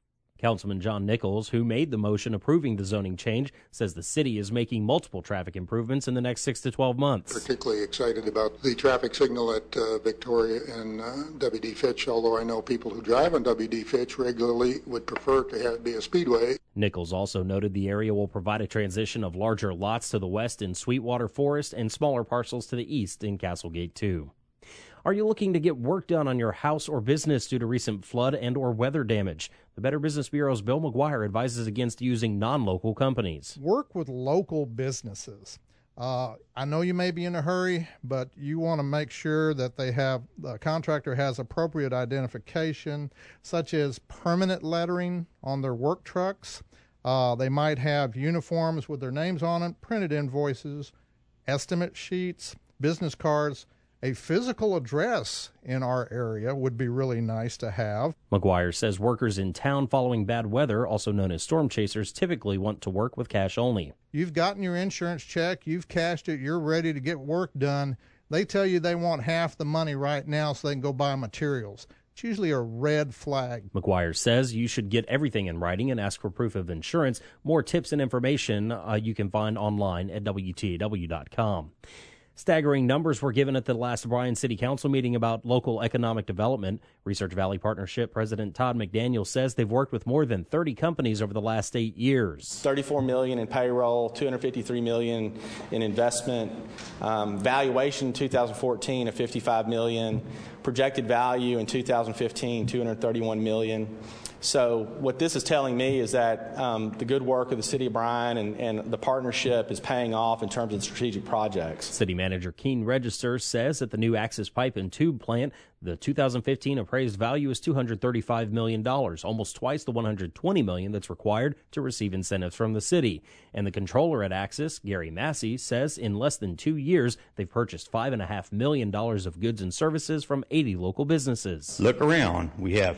Councilman John Nichols, who made the motion approving the zoning change, says the city is making multiple traffic improvements in the next six to twelve months. Particularly excited about the traffic signal at uh, Victoria and uh, W D. Fitch, although I know people who drive on W D. Fitch regularly would prefer to have it be a speedway. Nichols also noted the area will provide a transition of larger lots to the west in Sweetwater Forest and smaller parcels to the east in Castlegate two. Are you looking to get work done on your house or business due to recent flood and or weather damage? The Better Business Bureau's Bill McGuire advises against using non-local companies. Work with local businesses. Uh, I know you may be in a hurry, but you want to make sure that they have the contractor has appropriate identification, such as permanent lettering on their work trucks. Uh, they might have uniforms with their names on it, printed invoices, estimate sheets, business cards. A physical address in our area would be really nice to have. McGuire says workers in town following bad weather, also known as storm chasers, typically want to work with cash only. You've gotten your insurance check, you've cashed it, you're ready to get work done. They tell you they want half the money right now so they can go buy materials. It's usually a red flag. McGuire says you should get everything in writing and ask for proof of insurance. More tips and information uh, you can find online at W T A W dot com. Staggering numbers were given at the last Bryan City Council meeting about local economic development. Research Valley Partnership President Todd McDaniel says they've worked with more than thirty companies over the last eight years. thirty-four million dollars in payroll, two hundred fifty-three million dollars in investment, um, valuation in two thousand fourteen of fifty-five million dollars, projected value in two thousand fifteen, two hundred thirty-one million dollars. So what this is telling me is that um, the good work of the City of Bryan and, and the partnership is paying off in terms of strategic projects. City Manager Keene Register says that the new Axis Pipe and Tube plant, the two thousand fifteen appraised value is two hundred thirty-five million dollars, almost twice the one hundred twenty million dollars that's required to receive incentives from the city. And the controller at Axis, Gary Massey, says in less than two years they've purchased five point five million dollars of goods and services from eighty local businesses. Look around. We have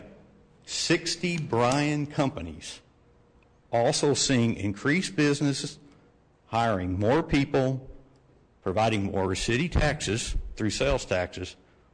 sixty Bryan companies also seeing increased business, hiring more people, providing more city taxes through sales taxes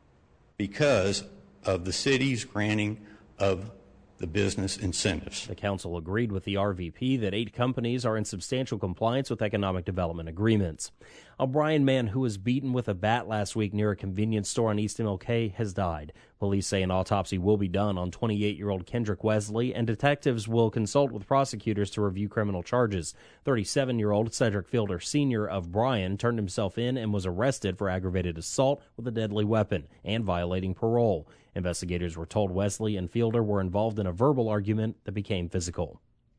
because of the city's granting of the business incentives. The council agreed with the R V P that eight companies are in substantial compliance with economic development agreements. A Bryan man who was beaten with a bat last week near a convenience store on East M L K has died. Police say an autopsy will be done on twenty-eight-year-old Kendrick Wesley, and detectives will consult with prosecutors to review criminal charges. thirty-seven-year-old Cedric Fielder Senior of Bryan turned himself in and was arrested for aggravated assault with a deadly weapon and violating parole. Investigators were told Wesley and Fielder were involved in a verbal argument that became physical.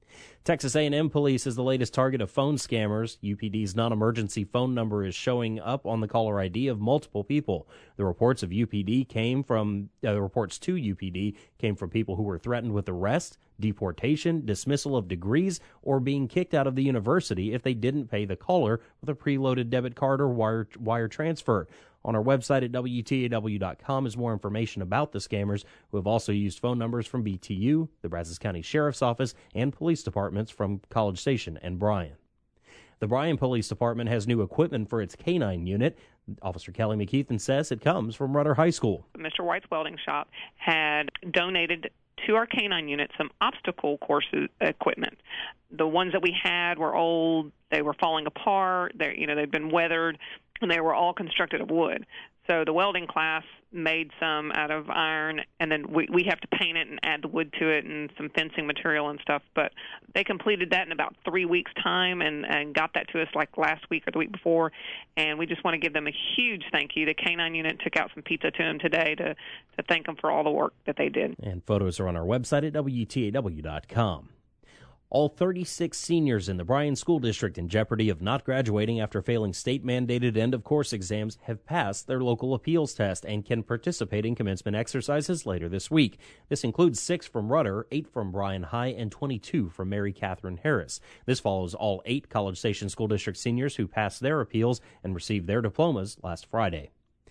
Texas A and M police is the latest target of phone scammers. U P D's non-emergency phone number is showing up on the caller I D of multiple people. The reports of U P D came from uh, the reports to U P D came from people who were threatened with arrest, deportation, dismissal of degrees, or being kicked out of the university if they didn't pay the caller with a preloaded debit card or wire wire transfer. On our website at W T A W dot com is more information about the scammers, who have also used phone numbers from B T U, the Brazos County Sheriff's Office, and police departments from College Station and Bryan. The Bryan Police Department has new equipment for its canine unit. Officer Kelly McKeithen says it comes from Rudder High School. Mister White's Welding Shop had donated to our canine unit some obstacle course equipment. The ones that we had were old, they were falling apart, they you know, they'd been weathered, and they were all constructed of wood. So the welding class made some out of iron, and then we, we have to paint it and add the wood to it and some fencing material and stuff. But they completed that in about three weeks' time and, and got that to us like last week or the week before. And we just want to give them a huge thank you. The canine unit took out some pizza to them today to, to thank them for all the work that they did. And photos are on our website at W T A W dot com. All thirty-six seniors in the Bryan School District in jeopardy of not graduating after failing state-mandated end-of-course exams have passed their local appeals test and can participate in commencement exercises later this week. This includes six from Rudder, eight from Bryan High, and twenty-two from Mary Catherine Harris. This follows all eight College Station School District seniors who passed their appeals and received their diplomas last Friday.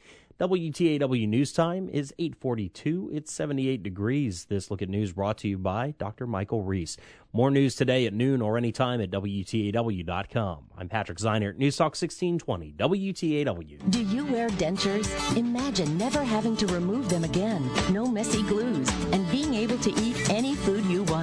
W T A W News Time is eight forty-two. It's seventy-eight degrees. This Look at News brought to you by Doctor Michael Reese. More news today at noon or anytime at W T A W dot com. I'm Patrick Zeinert, News Talk sixteen twenty, W T A W. Do you wear dentures? Imagine never having to remove them again. No messy glues, and being able to eat any food you want. It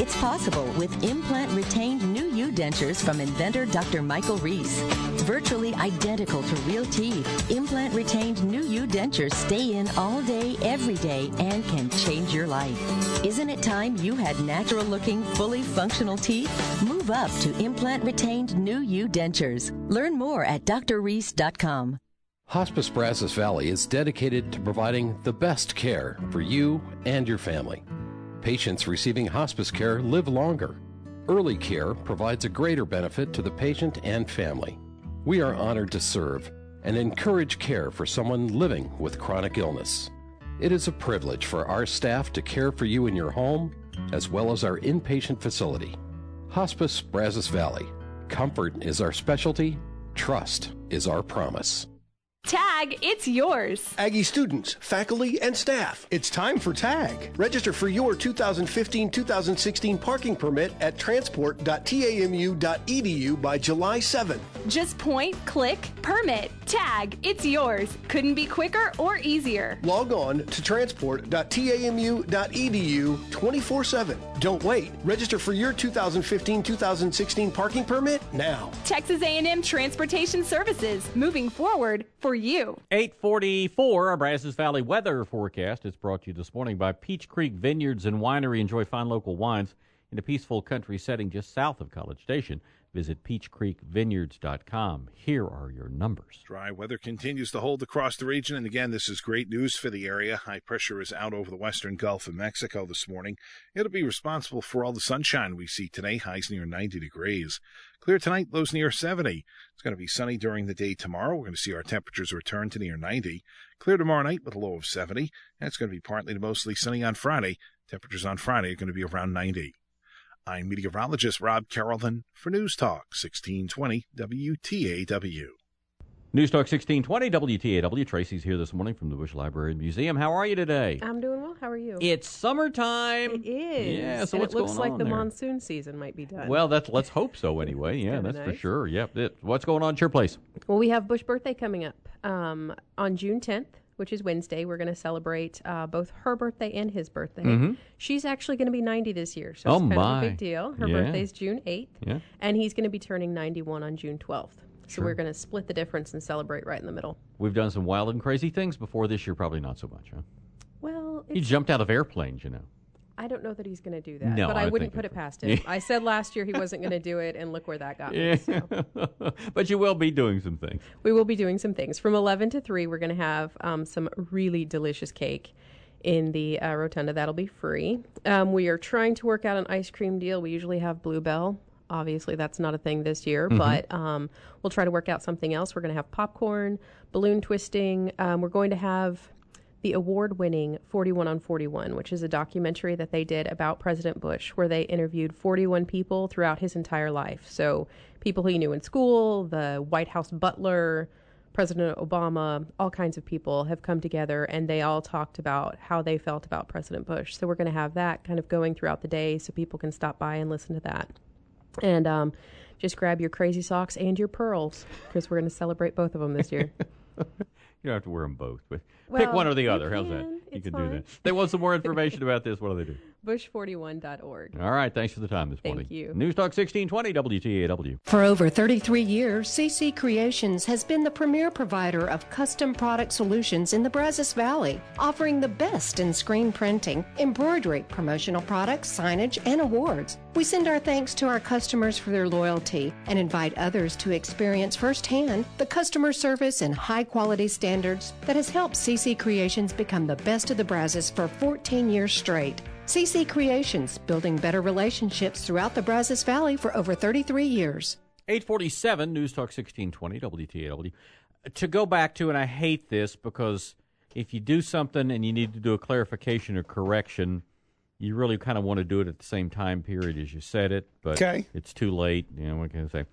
It's possible with implant-retained new U dentures from inventor Doctor Michael Reese. Virtually identical to real teeth, implant-retained new U dentures stay in all day, every day, and can change your life. Isn't it time you had natural-looking, fully functional teeth? Move up to implant-retained new U dentures. Learn more at d r reese dot com. Hospice Brazos Valley is dedicated to providing the best care for you and your family. Patients receiving hospice care live longer. Early care provides a greater benefit to the patient and family. We are honored to serve and encourage care for someone living with chronic illness. It is a privilege for our staff to care for you in your home, as well as our inpatient facility. Hospice Brazos Valley. Comfort is our specialty. Trust is our promise. Tag, it's yours. Aggie students, faculty, and staff, it's time for Tag. Register for your two thousand fifteen two thousand sixteen parking permit at transport dot tamu dot e d u by July seventh. Just point, click, permit. Tag, it's yours. Couldn't be quicker or easier. Log on to transport dot tamu dot e d u twenty-four seven. Don't wait. Register for your two thousand fifteen two thousand sixteen parking permit now. Texas A and M Transportation Services, moving forward for you. eight forty-four, our Brazos Valley weather forecast is brought to you this morning by Peach Creek Vineyards and Winery. Enjoy fine local wines in a peaceful country setting just south of College Station. Visit peach creek vineyards dot com. Here are your numbers. Dry weather continues to hold across the region, and again, this is great news for the area. High pressure is out over the western Gulf of Mexico this morning. It'll be responsible for all the sunshine we see today, highs near ninety degrees. Clear tonight, lows near seventy. It's going to be sunny during the day tomorrow. We're going to see our temperatures return to near ninety. Clear tomorrow night with a low of seventy. And it's going to be partly to mostly sunny on Friday. Temperatures on Friday are going to be around ninety. I'm meteorologist Rob Carrollton for News Talk sixteen twenty W T A W. News Talk sixteen twenty W T A W. Tracy's here this morning from the Bush Library and Museum. How are you today? I'm doing well. How are you? It's summertime. It is. Yeah, so and what's it looks going like on the there? monsoon season might be done. Well, that's let's hope so anyway. Yeah, that's nice. for sure. Yep. It, what's going on at your place? Well, we have Bush birthday coming up um, on June tenth, which is Wednesday. We're going to celebrate uh, both her birthday and his birthday. Mm-hmm. She's actually going to be ninety this year, so Oh, it's kind my. of a big deal. Her Yeah. birthday's June eighth, Yeah. and he's going to be turning ninety-one on June twelfth. So Sure. we're going to split the difference and celebrate right in the middle. We've done some wild and crazy things before this year, probably not so much, huh? Well, He it's, jumped out of airplanes, you know. I don't know that he's going to do that, No, but I, I wouldn't think put it- it past him. I said last year he wasn't going to do it, and look where that got me. Yeah. So. But you will be doing some things. We will be doing some things. From eleven to three, we're going to have um, some really delicious cake in the uh, rotunda. That'll be free. Um, we are trying to work out an ice cream deal. We usually have Bluebell. Obviously, that's not a thing this year, Mhm. but um, we'll try to work out something else. We're going to have popcorn, balloon twisting. Um, we're going to have the award-winning forty-one on forty-one, which is a documentary that they did about President Bush, where they interviewed forty-one people throughout his entire life. So people he knew in school, the White House butler, President Obama, all kinds of people have come together, and they all talked about how they felt about President Bush. So we're going to have that kind of going throughout the day so people can stop by and listen to that. And um, just grab your crazy socks and your pearls, because we're going to celebrate both of them this year. You don't have to wear them both, but Well, pick one or the you other. How's can. that? You It's can fine. do that. If they want some more information about this, what do they do? bush forty-one dot org. All right. Thanks for the time this Thank morning. you. News Talk sixteen twenty W T A W. For over thirty-three years, C C Creations has been the premier provider of custom product solutions in the Brazos Valley, offering the best in screen printing, embroidery, promotional products, signage, and awards. We send our thanks to our customers for their loyalty and invite others to experience firsthand the customer service and high-quality standards that has helped C C Creations become the best of the Brazos for fourteen years straight. C C Creations, building better relationships throughout the Brazos Valley for over thirty-three years. eight forty-seven, News Talk sixteen twenty W T A W. To go back to, and I hate this because if you do something and you need to do a clarification or correction, you really kind of want to do it at the same time period as you said it, but Okay. it's too late. You know, what can I say?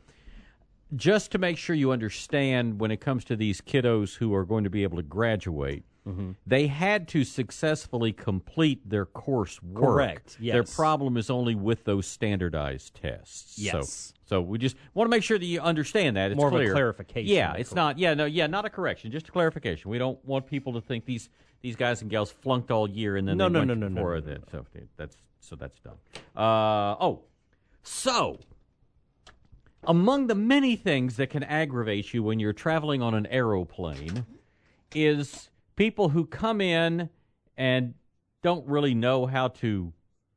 Just to make sure you understand when it comes to these kiddos who are going to be able to graduate, Mm-hmm. they had to successfully complete their course work. Correct, Their yes. problem is only with those standardized tests. Yes. So, so we just want to make sure that you understand that. It's More of a clear. clarification. Yeah, it's not. Yeah, no, yeah, not a correction, just a clarification. We don't want people to think these these guys and gals flunked all year and then No, they no, went no, to no, no, four no, of no, it. So that's so that's done. Uh, oh, so among the many things that can aggravate you when you're traveling on an aeroplane is people who come in and don't really know how to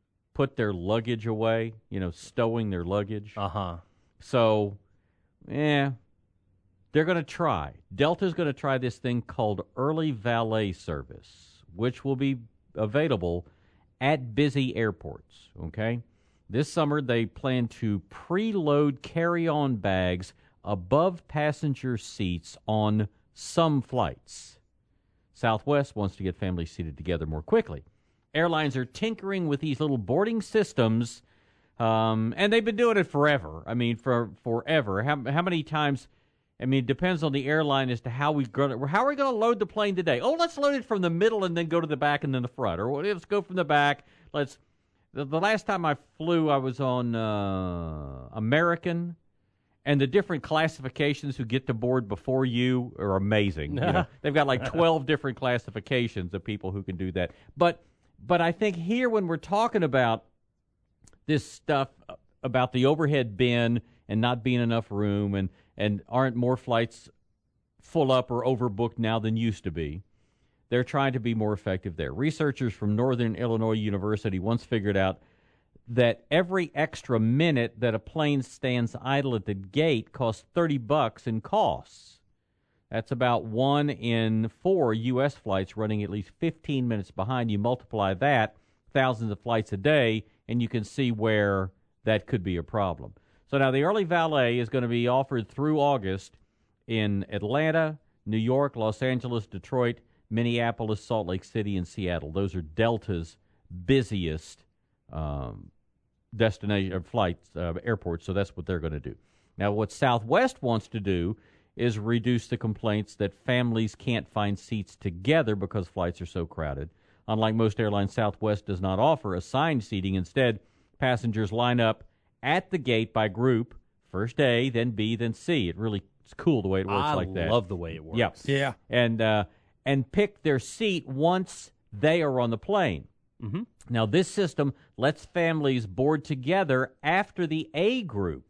put their luggage away, you know, stowing their luggage. Uh-huh. So, yeah, they're going to try. Delta's going to try this thing called Early Valet Service, which will be available at busy airports, okay? This summer, they plan to preload carry-on bags above passenger seats on some flights. Southwest wants to get families seated together more quickly. Airlines are tinkering with these little boarding systems, um, and they've been doing it forever. I mean, for forever. How, how many times? I mean, it depends on the airline as to how we go. How are we going to load the plane today? Oh, let's load it from the middle and then go to the back and then the front, or let's go from the back. Let's. The, the last time I flew, I was on uh, American, and the different classifications who get to board before you are amazing. You know, they've got like twelve different classifications of people who can do that. But but I think here when we're talking about this stuff about the overhead bin and not being enough room, and, and aren't more flights full up or overbooked now than used to be, they're trying to be more effective there. Researchers from Northern Illinois University once figured out that every extra minute that a plane stands idle at the gate costs thirty bucks in costs. That's about one in four U S flights running at least fifteen minutes behind. You multiply that, thousands of flights a day, and you can see where that could be a problem. So now the Early Valet is going to be offered through August in Atlanta, New York, Los Angeles, Detroit, Minneapolis, Salt Lake City, and Seattle. Those are Delta's busiest um, destination or flights, uh, airports, so that's what they're going to do. Now, what Southwest wants to do is reduce the complaints that families can't find seats together because flights are so crowded. Unlike most airlines, Southwest does not offer assigned seating. Instead, passengers line up at the gate by group, first A, then B, then C. It really it's cool the way it works I like that. I love the way it works. Yeah. Yeah. And, uh, and pick their seat once they are on the plane. Mm-hmm. Now, this system lets families board together after the A group,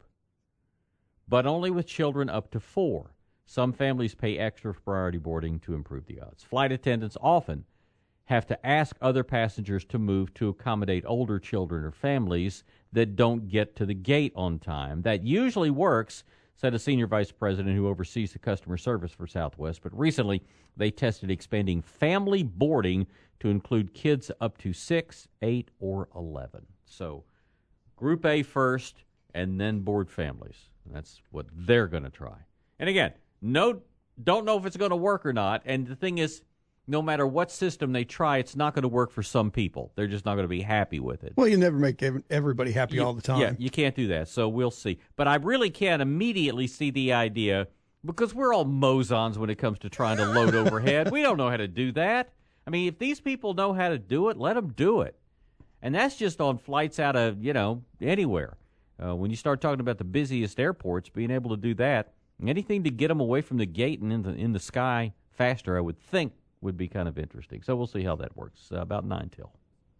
but only with children up to four. Some families pay extra for priority boarding to improve the odds. Flight attendants often have to ask other passengers to move to accommodate older children or families that don't get to the gate on time. That usually works, said a senior vice president who oversees the customer service for Southwest. But recently, they tested expanding family boarding to include kids up to six, eight, or eleven. So Group A first, and then board families. And that's what they're going to try. And again, no, don't know if it's going to work or not. And the thing is, no matter what system they try, it's not going to work for some people. They're just not going to be happy with it. Well, you never make everybody happy you, all the time. Yeah, you can't do that. So we'll see. But I really can't immediately see the idea, because we're all mozons when it comes to trying to load overhead. We don't know how to do that. I mean, if these people know how to do it, let them do it. And that's just on flights out of, you know, anywhere. Uh, when you start talking about the busiest airports, being able to do that, anything to get them away from the gate and in the, in the sky faster, I would think, would be kind of interesting. So we'll see how that works. Uh, about nine till.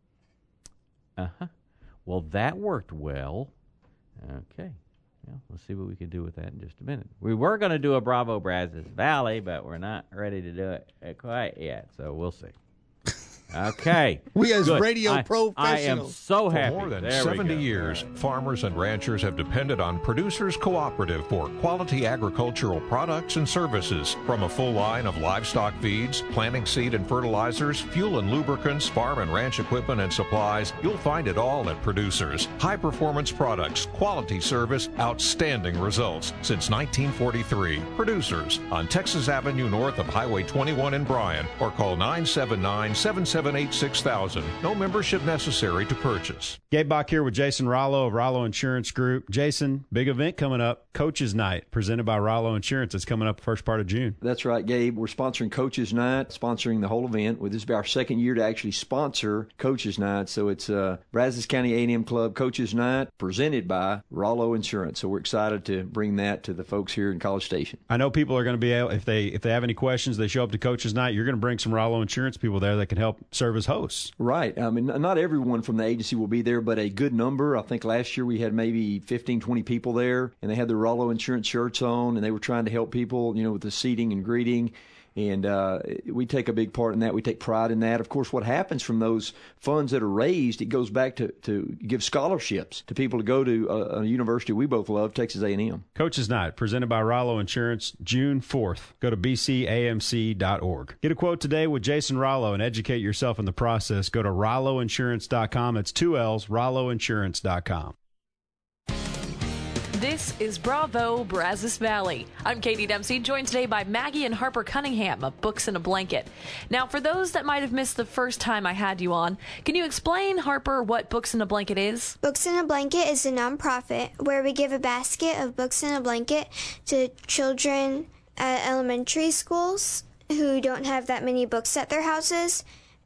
Uh-huh. Well, that worked well. Okay. Well, let's see what we can do with that in just a minute. We were going to do a Bravo Brazos Valley, but we're not ready to do it quite yet, so we'll see. Okay. We as Good. radio I, professionals. I am so happy. For more than there seventy years, farmers and ranchers have depended on Producers Cooperative for quality agricultural products and services. From a full line of livestock feeds, planting seed and fertilizers, fuel and lubricants, farm and ranch equipment and supplies, you'll find it all at Producers. High-performance products, quality service, outstanding results. Since nineteen forty-three, Producers on Texas Avenue north of Highway twenty-one in Bryan, or call nine seven nine, seven seven seven eight six thousand. No membership necessary to purchase. Gabe Bach here with Jason Rollo of Rollo Insurance Group. Jason, big event coming up, Coaches Night, presented by Rollo Insurance. It's coming up first part of June. That's right, Gabe. We're sponsoring Coaches Night, sponsoring the whole event. This will be our second year to actually sponsor Coaches Night. So it's uh, Brazos County A and M Club Coaches Night, presented by Rollo Insurance. So we're excited to bring that to the folks here in College Station. I know people are going to be able, if they if they have any questions, they show up to Coaches Night. You're going to bring some Rollo Insurance people there that can help serve as hosts. Right. I mean, not everyone from the agency will be there, but a good number. I think last year we had maybe fifteen, twenty people there, and they had their Rollo Insurance shirts on, and they were trying to help people, you know, with the seating and greeting. And uh, we take a big part in that. We take pride in that. Of course, what happens from those funds that are raised, it goes back to, to give scholarships to people to go to a, a university we both love, Texas A and M. Coaches Night, presented by Rollo Insurance, June fourth. Go to b c a m c dot org. Get a quote today with Jason Rollo and educate yourself in the process. Go to rollo insurance dot com. It's two L's, rollo insurance dot com. This is Bravo Brazos Valley. I'm Katie Dempsey, joined today by Maggie and Harper Cunningham of Books in a Blanket. Now, for those that might have missed the first time I had you on, can you explain, Harper, what Books in a Blanket is? Books in a Blanket is a nonprofit where we give a basket of books in a blanket to children at elementary schools who don't have that many books at their houses,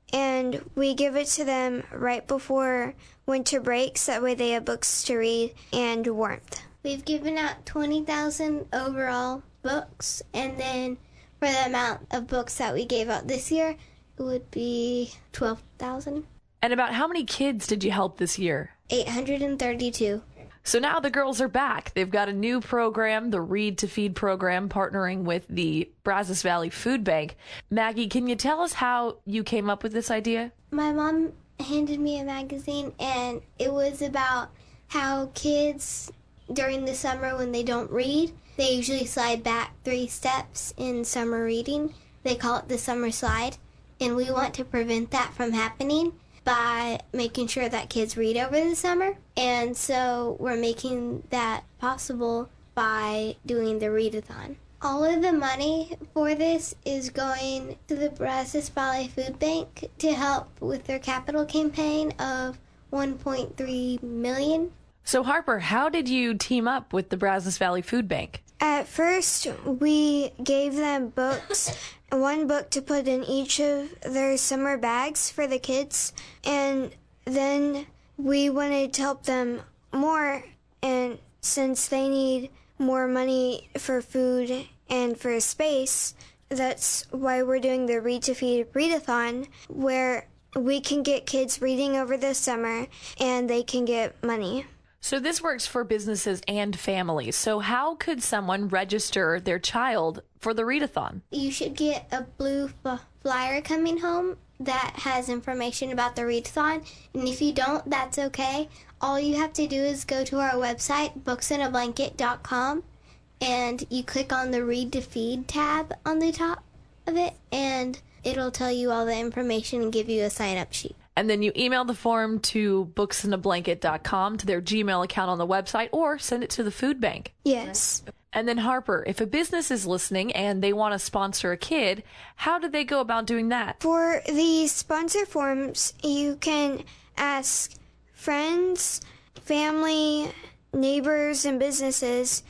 and we give it to them right before winter breaks. That way they have books to read and warmth. We've given out twenty thousand overall books, and then for the amount of books that we gave out this year, it would be twelve thousand. And about how many kids did you help this year? eight hundred thirty-two. So now the girls are back. They've got a new program, the Read to Feed program, partnering with the Brazos Valley Food Bank. Maggie, can you tell us how you came up with this idea? My mom handed me a magazine, and it was about how kids during the summer when they don't read, they usually slide back three steps in summer reading. They call it the summer slide, and we want to prevent that from happening by making sure that kids read over the summer. And so we're making that possible by doing the readathon. All of the money for this is going to the Brazos Valley Food Bank to help with their capital campaign of one point three million dollars. So, Harper, how did you team up with the Brazos Valley Food Bank? At first, we gave them books, one book to put in each of their summer bags for the kids, and then we wanted to help them more, and since they need more money for food and for space, that's why we're doing the Read to Feed Readathon, where we can get kids reading over the summer and they can get money. So this works for businesses and families. So how could someone register their child for the readathon? You should get a blue f- flyer coming home that has information about the readathon. And if you don't, that's okay. All you have to do is go to our website, books in a blanket dot com, and you click on the Read to Feed tab on the top of it, and it'll tell you all the information and give you a sign-up sheet. And then you email the form to books in a blanket dot com, to their Gmail account on the website, or send it to the food bank. Yes. And then, Harper, if a business is listening and they want to sponsor a kid, how do they go about doing that? For the sponsor forms, you can ask friends, family, neighbors, and businesses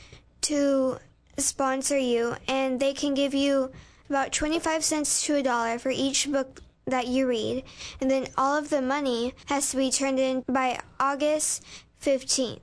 to sponsor you, and they can give you about twenty-five cents to a dollar for each book that you read, and then all of the money has to be turned in by August fifteenth.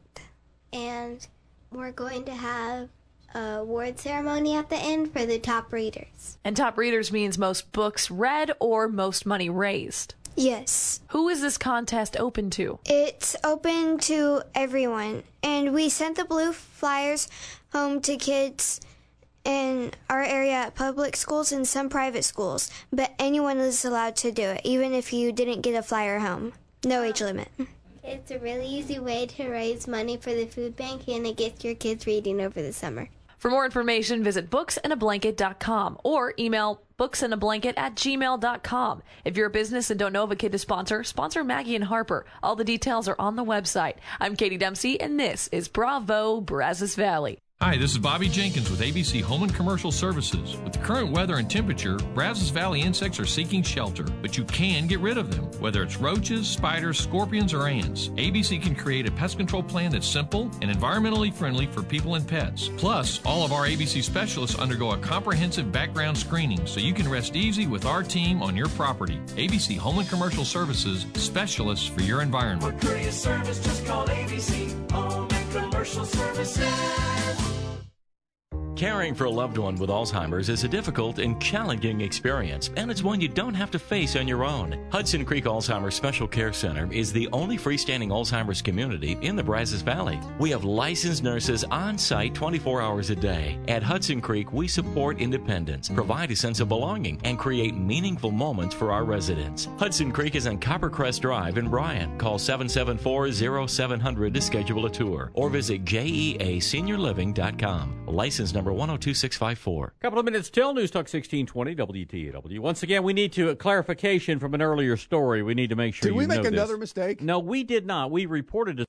And we're going to have a award ceremony at the end for the top readers. And top readers means most books read or most money raised. Yes. Who is this contest open to? It's open to everyone, and we sent the blue flyers home to kids in our area at public schools and some private schools, but anyone is allowed to do it, even if you didn't get a flyer home. No age limit. It's a really easy way to raise money for the food bank, and it gets your kids reading over the summer. For more information, visit books in a blanket dot com or email booksinablanket at gmail dot com. If you're a business and don't know of a kid to sponsor, sponsor Maggie and Harper. All the details are on the website. I'm Katie Dempsey, and this is Bravo Brazos Valley. Hi, this is Bobby Jenkins with A B C Home and Commercial Services. With the current weather and temperature, Brazos Valley insects are seeking shelter, but you can get rid of them. Whether it's roaches, spiders, scorpions, or ants, A B C can create a pest control plan that's simple and environmentally friendly for people and pets. Plus, all of our A B C specialists undergo a comprehensive background screening, so you can rest easy with our team on your property. A B C Home and Commercial Services, specialists for your environment. For courteous service, just call A B C Home and Commercial Services. Caring for a loved one with Alzheimer's is a difficult and challenging experience, and it's one you don't have to face on your own. Hudson Creek Alzheimer's Special Care Center is the only freestanding Alzheimer's community in the Brazos Valley. We have licensed nurses on site twenty-four hours a day. At Hudson Creek, we support independence, provide a sense of belonging, and create meaningful moments for our residents. Hudson Creek is on Coppercrest Drive in Bryan. Call seven seven four, zero seven zero zero to schedule a tour, or visit J E A senior living dot com. License number one oh two six five four. Couple of minutes till News Talk sixteen twenty W T A W. Once again, we need to a clarification from an earlier story. We need to make sure Did you we make know another this. mistake? No, we did not. We reported a